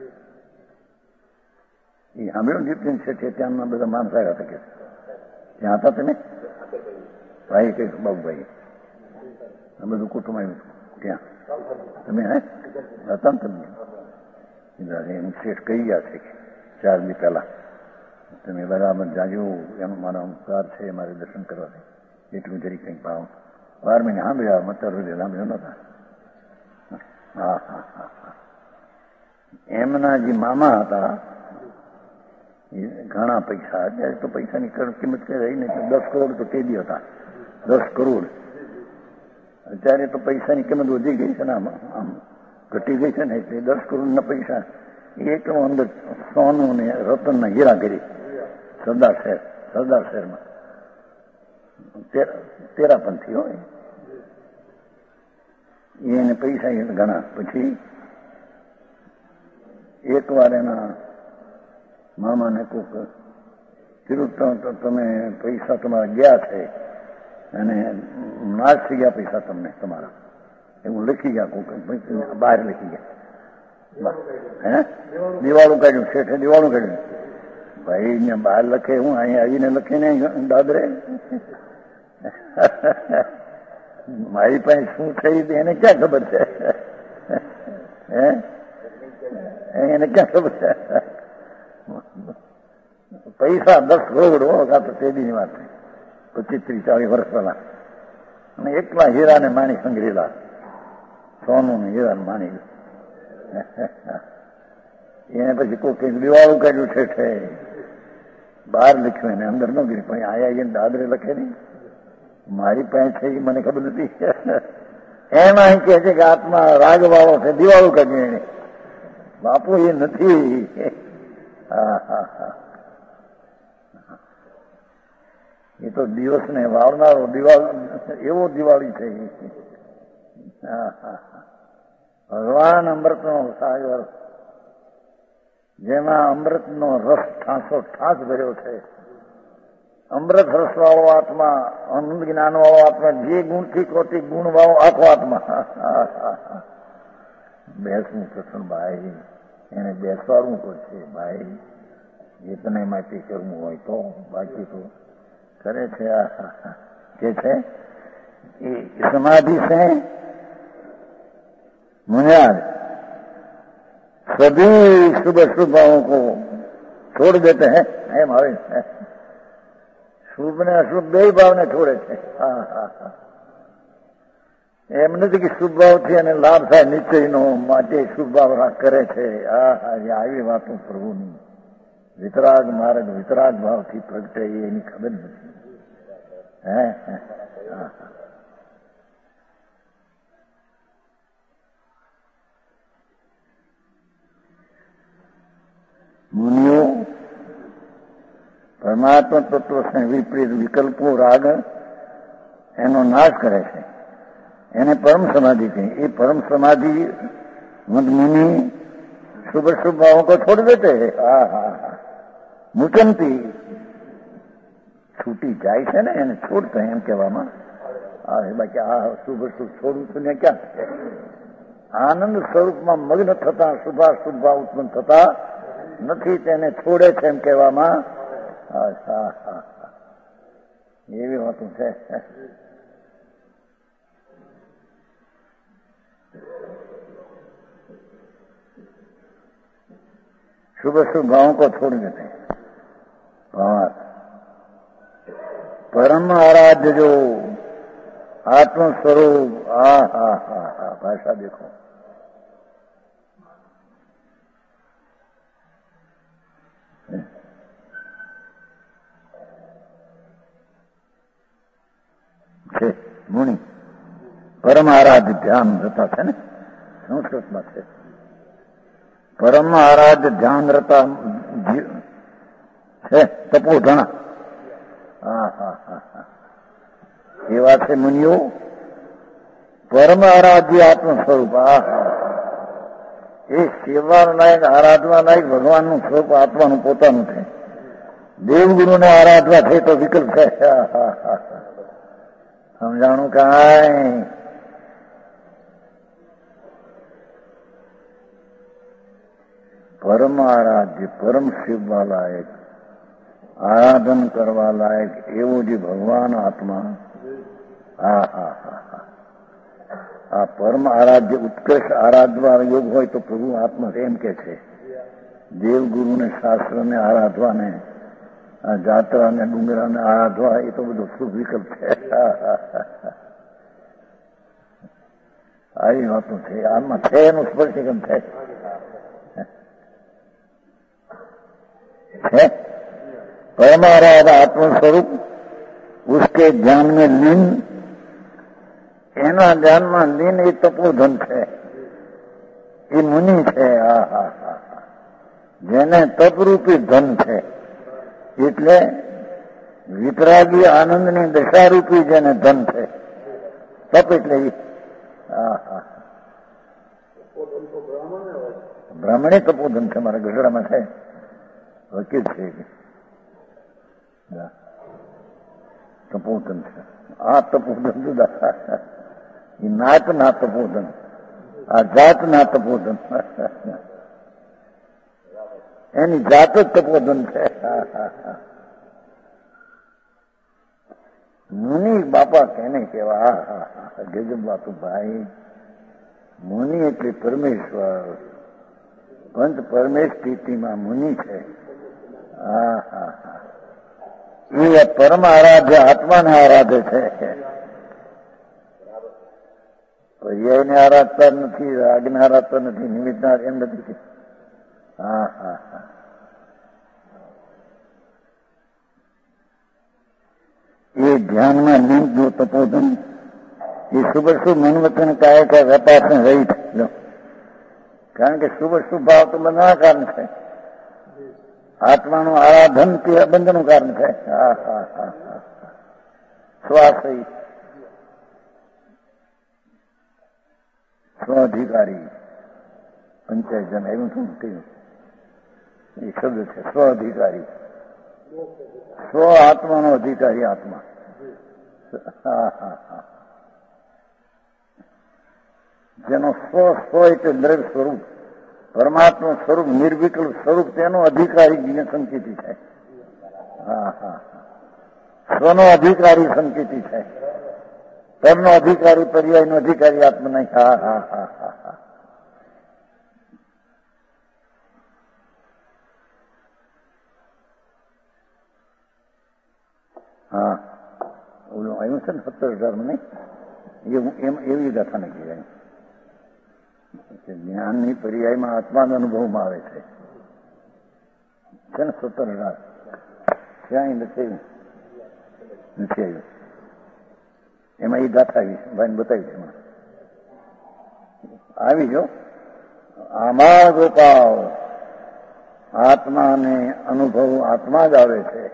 એ સાંભળ્યું દીપચંદ શેઠિયા ત્યાંના બધા માણસ આવ્યા હતા કે ત્યાં હતા તમે ભાઈ કે બાબુભાઈ આ બધું કુટુંબ આવ્યું ત્યાં તમે હતા ને તમે એમ શેઠ કહી ગયા છે કે 4 દી પહેલા તમે બરાબર જાજો એમ મારો અમકાર છે, મારે દર્શન કરવા છે, એટલું જરી કંઈક ભાવ 12 મહિને સાંભળ્યા, મતર સુધી સાંભળ્યો નતા. હા હા હા હા, એમના જે મામા હતા ઘણા પૈસા, અત્યારે તો પૈસાની કિંમત કઈ રહી ને, 10 કરોડ તો તે દી હતા. 10 કરોડ. અત્યારે તો પૈસાની કિંમત વધી ગઈ છે ને, આમ ઘટી ગઈ છે ને, એટલે 10 કરોડના પૈસા એકલો અંદર સોનું ને રતનના હીરા કરી સરદાર શહેરમાં 13 પંથી હોય એને પૈસા ઘણા. પછી એક વાર એના મામાને કોક કીધું તમે પૈસા તમારા ગયા છે અને નાશ થઈ ગયા પૈસા તમને તમારા, એવું લખી ગયા કોક બહાર લખી ગયા. હે દિવાળું કાઢ્યું, શેઠે દિવાળું કાઢ્યું. ભાઈ ને બહાર લખે, હું અહીંયા આવીને લખીને દાદરે મારી પાસે શું થઈ એને ક્યાં ખબર છે? હે એને ક્યાં ખબર છે? પૈસા 10 કરોડ હોગા તો તેદીની વાત છે, 25-30-40 વર્ષ પહેલા. અને એકલા હીરાને માણી સંગ્રેલા, સોનું ને હીરા માણી. એને પછી કોઈ કંઈક દિવાળું કાઢ્યું છે, બહાર લખ્યું એને અંદર ન ગયું, પણ આયા દાદરે લખે નહીં. મારી પાસે છે એ મને ખબર નથી. એમાં કહે છે કે આત્મા રાગ વાળો છે, દિવાળું કાઢ્યું એને. બાપુ એ નથી. હા હા હા, એ તો દિવસને વાવનારો એવો દિવાળી છે. હા હા હા, ભગવાન અમૃતનો સાગર, જેમાં અમૃતનો રસ ઠાસ ભર્યો છે. અમૃત રસ વાળો આત્મા, આનંદ જ્ઞાન વાળો આત્મા, જે ગુણથી કોટી ગુણ વાળો આખો આત્મા. બેસવું પ્રસન્નભાઈ, એને બેસવાડવું પડશે ભાઈ. એ તને માટે કરવું હોય તો, બાકી તો કરે છે. કે છે એ समाधि से मुनियाद सभी शुभ शुभ भावों को छोड़ देते हैं. એમ આવે શુભ ને અશુભ બે ભાવને છોડે છે. હા હા હા, એમ નથી કે શુભ ભાવથી અને લાભ થાય નિશ્ચયનો માટે શુભ ભાવ કરે છે. હા હા, આવી વાતો પ્રભુની વિતરાગ માર્ગ વિતરાગ ભાવથી પ્રગટે એની ખબર નથી. હે હા, મુનિઓ પરમાત્મા તત્વ સે વિપરીત વિકલ્પો રાગ એનો નાશ કરે છે. એને પરમ समाधि કહે. ये परम समाधि मत मुनि शुभ शुभ भावों को छोड़ देते हैं. હા હા હા, મુચંતી છૂટી જાય છે ને, એને છોડતા એમ કહેવામાં આવે. બાકી આ શુભ શુભ છોડવું તો ને ક્યાં છે? આનંદ સ્વરૂપમાં મગ્ન થતા શુભાશુભ ભાવ ઉત્પન્ન થતા નથી તેને છોડે છે એમ કહેવામાં એવી વાતું છે. शुभ शुभ भावों को छोड़ देते हैं. भावार्थ परम आराध्य जो आत्म स्वरूप भाषा देखो. मुनि परम आराध्य ध्यान रहता है ना संस्कृत में से परम आराध्य ध्यान रहता है तपोधना. ये बात से मुनियो परम आराध्य आत्म स्वरूप એ સેવા લાયક આરાધવા લાયક ભગવાનનું સ્વરૂપ આત્માનું પોતાનું છે. દેવગુરુને આરાધવા છે તો વિકલ્પ છે. સમજાણું કાંઈ પરમ આરાધ્ય પરમ શિવવા લાયક આરાધન કરવા લાયક એવું જે ભગવાન આત્મા આ પરમ આરાધ્ય ઉત્કર્ષ આરાધવા યોગ હોય તો પ્રભુ આત્મા એમ કે છે. દેવગુરુને શાસ્ત્રને આરાધવાને આ જાત્રાને ડુંગરાને આરાધવા એ તો બધું શુભ વિકલ્પ છે. આવી વાતો છે. આમાં છે એનું સ્પર્શીકરણ છે. परमाराध आत्म स्वरूप उसके ज्ञान में लीन एना ज्ञान में लीन ये तपोधन है. ये मुनि है. जेने तपरूपी धन है એટલે વિતરાગી આનંદની દશારૂપી જેને ધન છે તપ એટલે બ્રાહ્મણે તપોધન છે. મારા ગઢડામાં છે વકીલ છે તપોધન છે. આ તપોધન જુદા. એ નાતના તપોધન આ જાતના તપોધન એની જાત જ તપોધન છે. મુનિ બાપા કેને કેવા ગજબ વાતું ભાઈ. મુનિ એટલે પરમેશ્વર પંચ પરમેશ સ્થિતિમાં મુનિ છે. એ પરમ આરાધ્ય આત્માને આરાધે છે. પર્યાયને આરાધતા નથી, રાગને આરાધતા નથી, નિમિત્તના એમ નથી. એ ધ્યાનમાં લીન જો તપોધન એ શુભ શુભ મનવચન કાય કે વેપારને રહી છે. કારણ કે શુભ શુભ ભાવ તો બંધના કારણ છે. આત્માનું આરાધન તે બંધનું કારણ છે. સ્વાશ્રય સ્વાધિકારી પંચાયત જન એવું શું કહ્યું એ શબ્દ છે. સ્વાધિકારી સ્વ આત્માનો અધિકારી આત્મા. જેનો સ્વ સ્વ એટલે દ્રવ્ય સ્વરૂપ પરમાત્મા સ્વરૂપ નિર્વિકલ્પ સ્વરૂપ તેનો અધિકારી સંકેતી છે. સ્વનો અધિકારી સંકેતી છે. પરનો અધિકારી પર્યાયનો અધિકારી આત્મા નહીં. ઓલું આવ્યું છે ને 17,000 નહીં એવી ગાથા નથી જાય. જ્ઞાનની પર્યાયમાં આત્માના અનુભવમાં આવે છે ને 17,000 ક્યાંય નથી આવ્યું. એમાં એ ગાથા આવી ભાઈને બતાવી છે. આવી જો આમાં ગોપાલ આત્માને અનુભવ આત્મા જ આવે છે.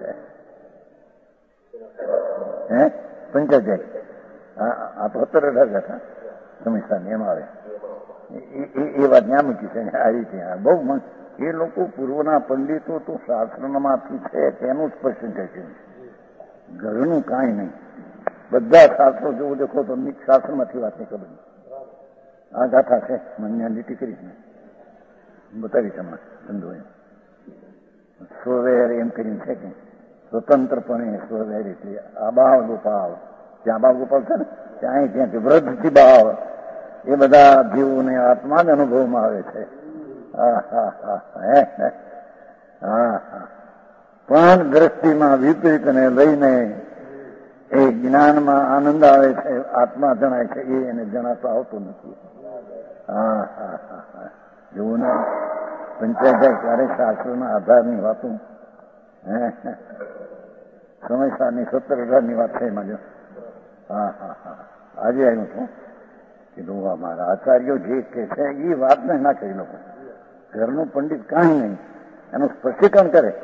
પંચાયત આ તો 17,000 ગાથા સમીક્ષાની એમ આવે. એ વાત ત્યાં મૂકી છે આ રીતે. બહુ એ લોકો પૂર્વના પંડિતો તો શાસ્ત્રમાંથી છે તેનું જ પ્રેઝન્ટેશન છે. ઘરનું કાંઈ નહીં. બધા શાસ્ત્રો જેવું દેખો તો શાસ્ત્રમાંથી વાત નહીં ખબર. આ ગાથા છે મને લીટી કરી બતાવી છે હમણાં ધંધો એમ સ્વવેર એમ કરીને છે કે સ્વતંત્રપણે સ્વવેર એટલે આબાવ ગોપાલ, ત્યાં બાવ ગોપાલ છે ને ત્યાંથી વૃદ્ધથી ભાવ એ બધા જીવોને આત્મા જ અનુભવમાં આવે છે. પણ દ્રષ્ટિમાં વિપરીતને લઈને એ જ્ઞાનમાં આનંદ આવે છે, આત્મા જણાય છે, એ એને જણાતો આવતો નથી. જોવું ને પંચાયત ક્યારે શાસ્ત્રના આધારની વાતો સમયસારની 17,000ની વાત છે એમાં જો. આજે આવ્યું છું કીધું અમારા આચાર્યો જે કે છે એ વાતને ના કરી લોકો. ઘરનું પંડિત કાંઈ નહીં, એનું સ્પષ્ટીકરણ કરે.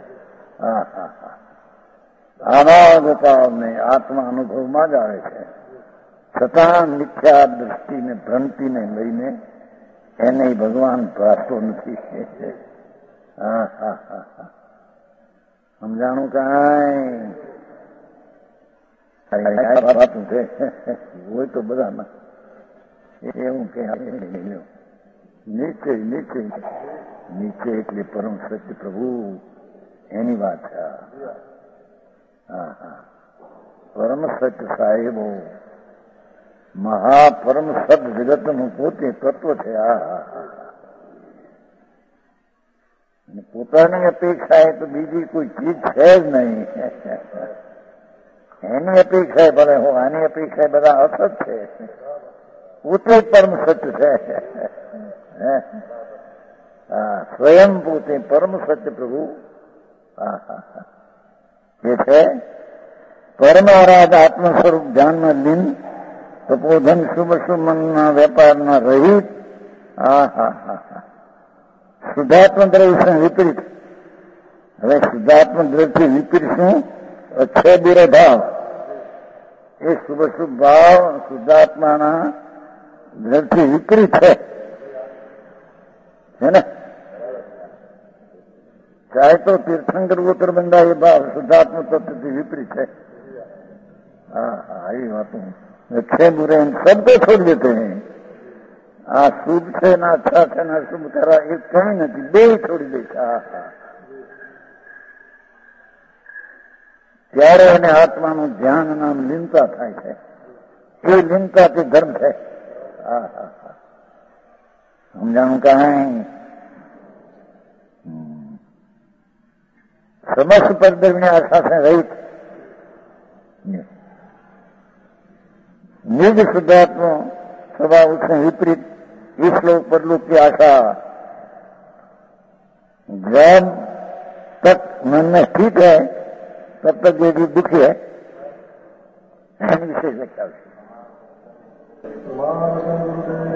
આવા ગોપાલને આત્મા અનુભવમાં જ આવે છે, છતાં મિથ્યા દ્રષ્ટિને ભ્રાંતિને લઈને એને ભગવાન ભાસતો નથી. સમજાણું કાંઈ વાતું છે હોય તો બધામાં એવું કે નીચે નીચે નીચે એટલે પરમ સત્ય પ્રભુ એની વાત છે. પરમ સત્ય સાહેબો મહાપરમ સદ જગતનું પોતે તત્વ છે. પોતાની અપેક્ષા તો બીજી કોઈ ચીજ છે જ નહીં. એની અપેક્ષા ભલે હો, આની અપેક્ષા બધા અસત છે. પોતે પરમ સત્ય છે. સ્વયં પોતે પરમ સત્ય પ્રભુ એ છે. પરમારાધ આત્મ સ્વરૂપ ધ્યાનમાં લીન, તપોધન શુભ સુમનના વેપારના રહિત, શુદ્ધાત્મ દ્રવ્ય વિપરીત. હવે શુદ્ધાત્મ દ્રવ્યથી વિપરીત શું? અક્ષય બુરે ભાવ. એ શુભ શુભ ભાવ શુદ્ધાત્માના દ્રવ્યથી વિપરીત છે ને. चाहे तो तीर्थंकर गोत्र बंदा ये भाव शुद्धात्म तत्व से विपरीत है. ये बातों अच्छे बुरे सबको छोड़ देते हैं. शुभ છે ના अच्छा છે ના શુભ ખરા એ કઈ નથી, બે છોડી દે છે. ત્યારે એને આત્માનું ધ્યાન નામ લીનતા થાય છે. એ લીનતા તે ધર્મ છે. સમજાણું કાંઈ? समस्त परदर्मी आशा से रहित निज शुद्धात्म स्वभाव से विपरीत इस लोक परलोक की आशा जब तक मन में ठीक है तब तक ये भी दुखी है. विशेष व्याख्या